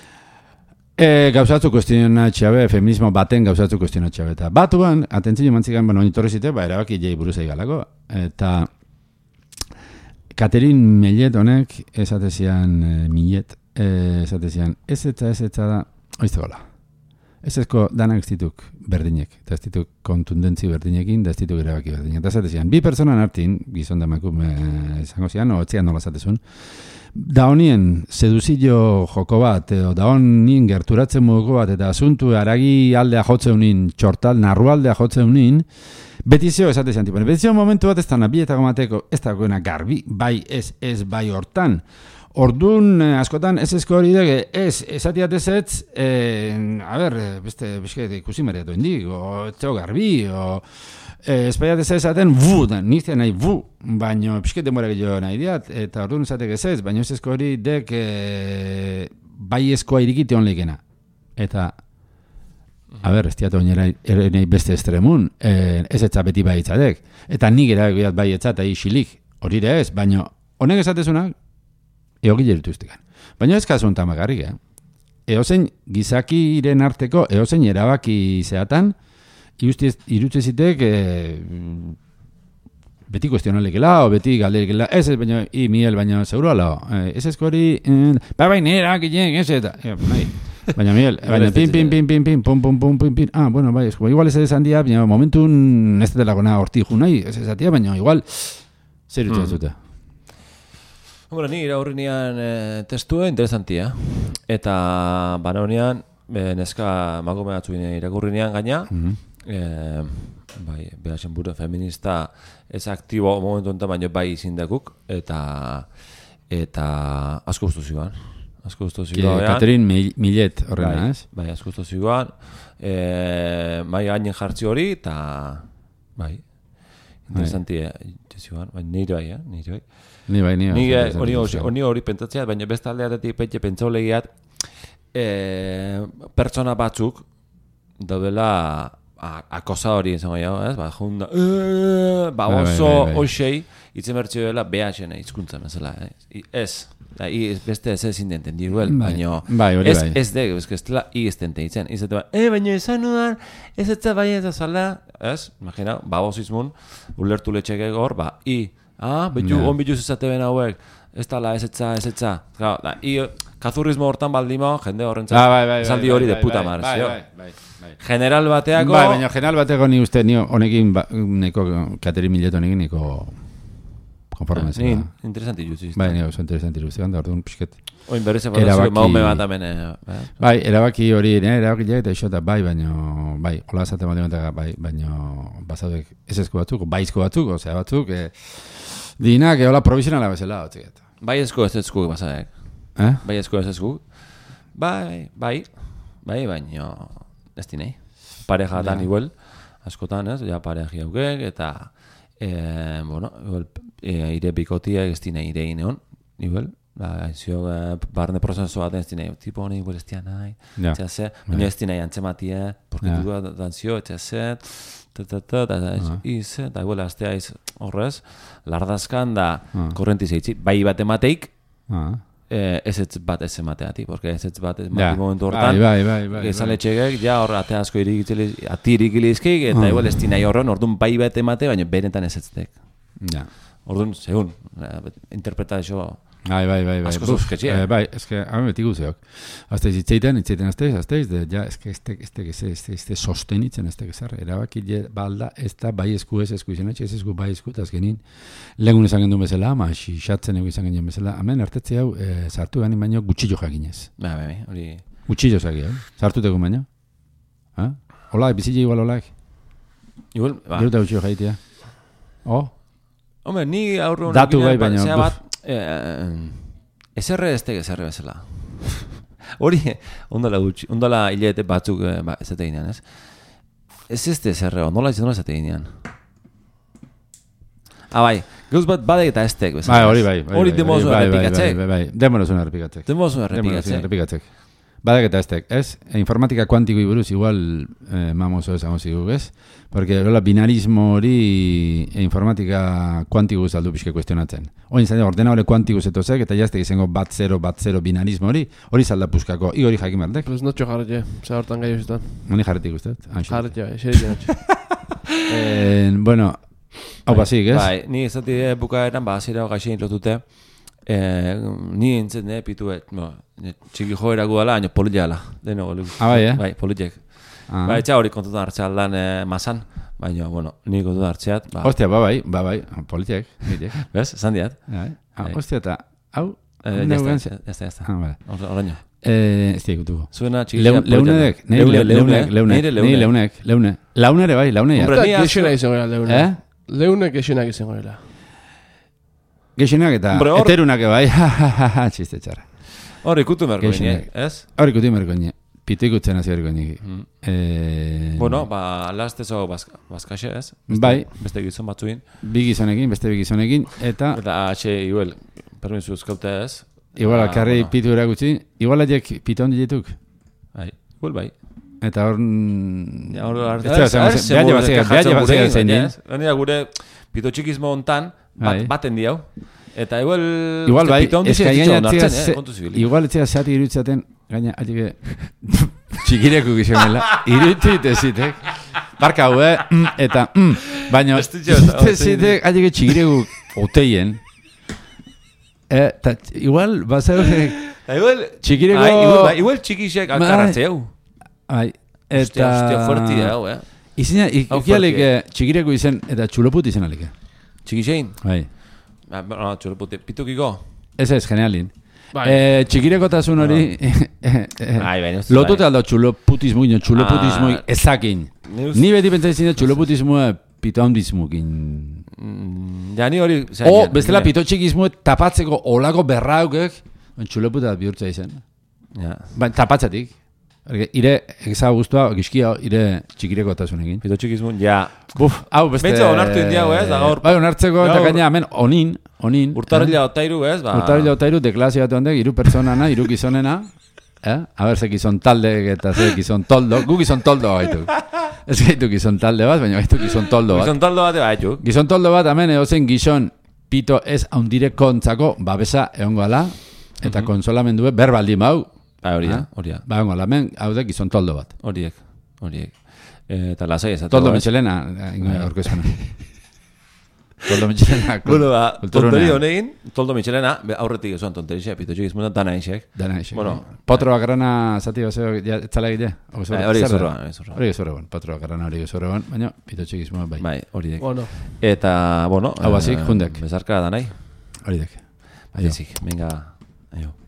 Gauzatzu kuestionatxabe, feminismo baten gauzatzu kuestionatxabe. Eta batuan, atentzio mantzikan, bueno, nitorri zite, ba, erabaki jai buruz eigalako. Eta Catherine Millet honek, esatezian Millet, esatezian, ez etza, ez etza da, oizte gola. Ez ezko danak ez dituk berdinek, eta ez dituk kontundentzi berdinekin, da ez dituk erabaki berdinek. Eta esatezian, bi personan hartin, gizon da emakume izango zian, o etzian nola zatezun, da honien seduzio joko bat, edo da honien gerturatzen moduko bat, eta asuntu haragi aldea jotzeunin, txortal, narrualdea jotzeunin, betizio esatezian, tipo, betizio momentu bat ez da nabietako mateko, ez da goena garbi, bai ez, ez bai hortan, Ordun askotan ez ezko hori dege, ez, esatiat ez ez, eh, a ber, beste, beste ikusi mareatu indik, o txo garbi, o eh, espaiat ez esaten, bu, da, nizte nahi bu, baino pixket demora gehiago nahi diat, eta ordun esatek ez ez, baino ez ezko hori dek eh, bai ezkoa irikite honleikena. Eta, a ber, ez diatu onera ere nahi beste estremun, eh, ez etza beti bai etzatek, eta nik erabiat bai etzat, ahi xilik, hori ere ez, baino, honek esatezunak, eogi jerituztikan. Baina ez kasu ontan bakarrik, eh? Eozein gizakiren arteko, eozein erabaki zeatan, irutzezitek e, beti kuestionalekela, o beti galderekela, ez ez, baina, i, miel, baina, seguro ala, ez ezko hori, ba, baina, erabaki jen, ez eta, baina, miel, baina, pin, pin, pin, pin, pin, pum, pum, pum, pin, pin, ah, bueno, bai, esko, igual ez esan dia, baina, momentun, ez dela gona horti junai, ez esatia, baina, igual, zer utzatzuta. Hombre, ni iraurrinean e, testua interesantia. Eta bana honean, e, neska emakume batzu irakurrinean gaina, mm-hmm. e, bai, behasen buru feminista ez aktibo momentu enten baino bai izindakuk, eta eta asko guztu ziguan. Asko guztu ziguan. Catherine Millet horrena, ez? Bai, asko guztu ziguan. E, bai, gainen jartzi hori, eta bai, interesantia ziguan, bai, nire bai, eh? nire bai. Ni bai, ni bai. Ni hori hori pentsatzea, baina beste aldeatetik pentsa pentsaulegiat eh, pertsona batzuk daudela akosa hori izango jau, ez? Ba, junda, eh, ba, oso hoxei itzen bertxio dela B H N hizkuntza bezala, eh? Ez, da, i, beste ez ez indenten diruel, baina ez, ez de, ez dela i ez dente itzen, ez dut, eh, baina esan nudan, ez ez bai ez azala, ez? Imagina, ba, bozizmun, ulertu letxeke gor, ba, i, ah, betu, on bitu zuzate ben hauek, ez tala, ez etza, ez etza. Claro, da, i, kazurismo hortan baldimo, jende horrentzat, ah, bai, bai, esaldi hori de puta mar, bai, bai, bai, bai. General bateako... Bai, baina general bateako ni uste, ni honekin, ba, neko, Catherine Millet honekin, neko konforme ez. Ni, interesanti jutzi. Bai, ni oso interesanti jutzi, ganda, orduan, pixket. Oin berriz eforrazio maume bat amene. Bai, erabaki hori, ne, erabaki jai, eta isota, bai, baino, bai, hola esate matematika, bai, baino, bazaudek, ez ezko batzuk, baizko batzuk, osea batzuk, eh, dinak, hola, provisionala bezala, otziket. Bai ezko ez ezku, bazadek. Eh? Bai ezko ez ezku. Bai, bai, bai, baino, ez dinei. Pareja dan igual, askotan ez, ja pareja jaukek, eta eh, bueno, igual, eh, ire bikotia ez dina ire ineon, igual, ba, zio, eh, barne prozesu baten ez dina, tipo honi igual ez dina nahi, Ja. etxase, baina ez dina jantzematia, porque Ja. dugu dantzio, etxase, ta, ta, ta, ta, ta, iz, eta igual, aztea iz horrez, lardazkan da, Ah. korrenti zeitzi, bai bat emateik, Ah. eh, ez ez bat ez emateati, porque ez ez bat ez Ja. emati momentu hortan, Bai, bai, bai, bai. izan etxegek, ja hor ate asko irikitzilik, ati irikilizkeik, eta Ah. igual ez dinai horren, orduan bai bat emate, baina beretan ez eztek. Ja. Orduan, segun, eh, interpretazio, Bai, bai, bai, bai. Asko Buf, zuzketxea. eh, bai, eske, hau beti guzeok. Azteiz itzeiten, itzeiten azteiz, azteiz, de, ja, eske, este, este, este, este, este sostenitzen, este, gezar, erabaki je, balda, ez da, bai esku ez esku izan etxe, ez esku bai esku, eta azkenin, legun izan gendun bezala, ama, xixatzen egu izan gendun bezala, hemen artetze hau, eh, sartu ganin baino, gutxillo jakinez. bai, bai, bai, hori, Gutxillo zaki, hau, sartuteko baino. Ha? Olaik, bizile igual olaik. igual, ba, Gero eta gutxillo jaitea. Oh? hombre, ni aurre Datu bai, baina, zea buf. bat, eh, ezerre ez tege ezerre bezala. Hori, ondala gutxi, ondala hilete batzuk, eh, ba, ez ete ginean, ez? Ez ez ezerre, ondola ez nola ez ete ginean. Ah, bai, gauz bat badek eta ez tek, bezala. Bai, hori bai. bai, Hori bai, demozu bai, bai, errepikatzek. Bai, bai, bai, demorozun errepikatzek. Demozu Demorozun errepikatzek. errepikatzek. Badak eta estek, ez? E, informatika kuantikoi buruz igual eh, mamozo esango ziguk, ez? Porque hola binarismo hori e, informatika kuantikus aldu pixke kuestionatzen. Oin zain, ordenable kuantikus etozek, eta jaztek izango bat zero, bat zero binarismo hori, hori zalda puskako, i hori jakin berdek. Pues notxo jarretxe, za hortan gai ustetan. Honi jarretik usteet. Jarretxe, bai, xeritzen notxe. Eh, bueno, hau basik, ez? Bai, ni ez dati bukaeran, ba, zira gaixein lotute, eh, ni entzen, eh, pituet, no, txiki joera gudala, baina politela, deno, Ah, bai, eh? Bai, politek. Ah. Bai, etxa hori kontutan hartzea aldan eh, mazan, baina, bueno, ni kontutan hartzeat, ba, Ostia, ba bai, ba bai, politiek, mitek. bez, esan diat. Bai. Ah, Bai. Ostia, eta, hau? Eh, Hau jazta, neugan- jazta, jazta. Ah, vale. Hor- Horreño. Eh, ez digutuko. Zuena txiki Leun, leunedek, nire le, leunek, leunek, nire nire leunek, leune. Launere bai, laune Hombre, ja. ni Eta asko- gexenak izan gorela, leune. Eh? Leune gexenak izan gorela. Gexenak eta Hombre, hor- eterunak bai, ha, ha, ha, ha, txiste txarra. Hor ikutu merko Gehienak. ez? Hor ikutu merko nire, pito ikutzen hasi berko nire. Mm. Eh, Bueno, ba, lastezo bazkaxe, ez? Beste- Bai. Beste gizon batzuin. bi gizonekin, beste bi gizonekin, eta Eta atxe, igual, permisu eskaute ez. igual Ah, akarri bueno. pitu erakutsi, igual adiek pito handi dituk. Bai, igual bai. Eta hor... Ja, hor arte. Ez zera, zera, behar jebazia, behar jebazia zein din. Gainera gure pitotxikismo hontan, Bai. bat, baten diau. Eta igual... Igual uste, bai, pito handi eska ez gaina ditxo onartzen, atzea, eh, kontu zibili. igual etzea zati iruditzaten, gaina, atike, txikireku gizionela, iruditu itezitek, barka hau, eh, mm, eta, mm, baina, Ez ditxo, eta- itezitek, atike txikireku oteien, eh, ta, igual, bazau, Eta igual... txikireko, Ai, igual, bai, igual txikixek Bai. alkarratzeu. ai, Ostia, eta, ostia, fuerti da, hau, eh. izina, Hau ikialik, fuerti. txikireku izen, eta txuloput izen alik, Txikixein? bai, Ba, no, txurupute, pitukiko? ez ez, genialin. Bai. Eh, txikirekotasun hori, eh, eh, Bai, bai, ez lotuta aldo txuloputismo gino, txuloputismo Ah. ezakin. Ni uz- Ni beti pentsatzen dut txuloputismoa pitohandismokin. Mm, Ja, ni hori... O, bestela pitotxikismo tapatzeko olako berraukek, txuloputa bihurtza izan. Ja. Ba, tapatzatik. Erge, ire, egza guztua, gizkia, ire txikirekotasunekin. Pitotxikismun, ja. Buf, hau beste... Bentsa onartu indiago, ez, da gaur- Bai, onartzeko, eta gaur- gaina, hemen, onin, onin. Urtarrila otairu, ez? Ba... Urtarrila otairu, deklazio bat ondek, iru pertsonana, iru gizonena, eh? A ber, ze gizon talde eta ze gizon toldo, gu gizon toldo gaitu. Ez gaitu gizon talde bat, baina gaitu gizon toldo bat. Gizon taldo bate baitu. Gizon toldo bat, hemen egozen gizon pito ez haundirekontzako babesa egongo ala, eta konsolamendue berbaldi mau, Ba, hori da, Ah. hori da. ba egongo ala, hemen hau da gizon toldo bat. Horiek, horiek. Eh, Eta lasai ez. Toldo Michelena, orkezuna. Toldo Michelena. Bueno, ba, kulturunea. tonteri honekin, toldo Michelena, be, aurretik esuan tonterixe, pitotxikismunan dana isek. Dana isek. Bueno. Potro bakarrana zati baseo, ja, etzala egite? Eh, Hori gezurra, hori gezurra. Hori gezurra bon, potro bakarrana hori gezurra bon, baina pitotxikismoa bai. Bai, horiek. Bueno, Eta, bueno... Hau basik, eh, jundek. Bezarka danai. Hori dek. Baizik, venga, aio.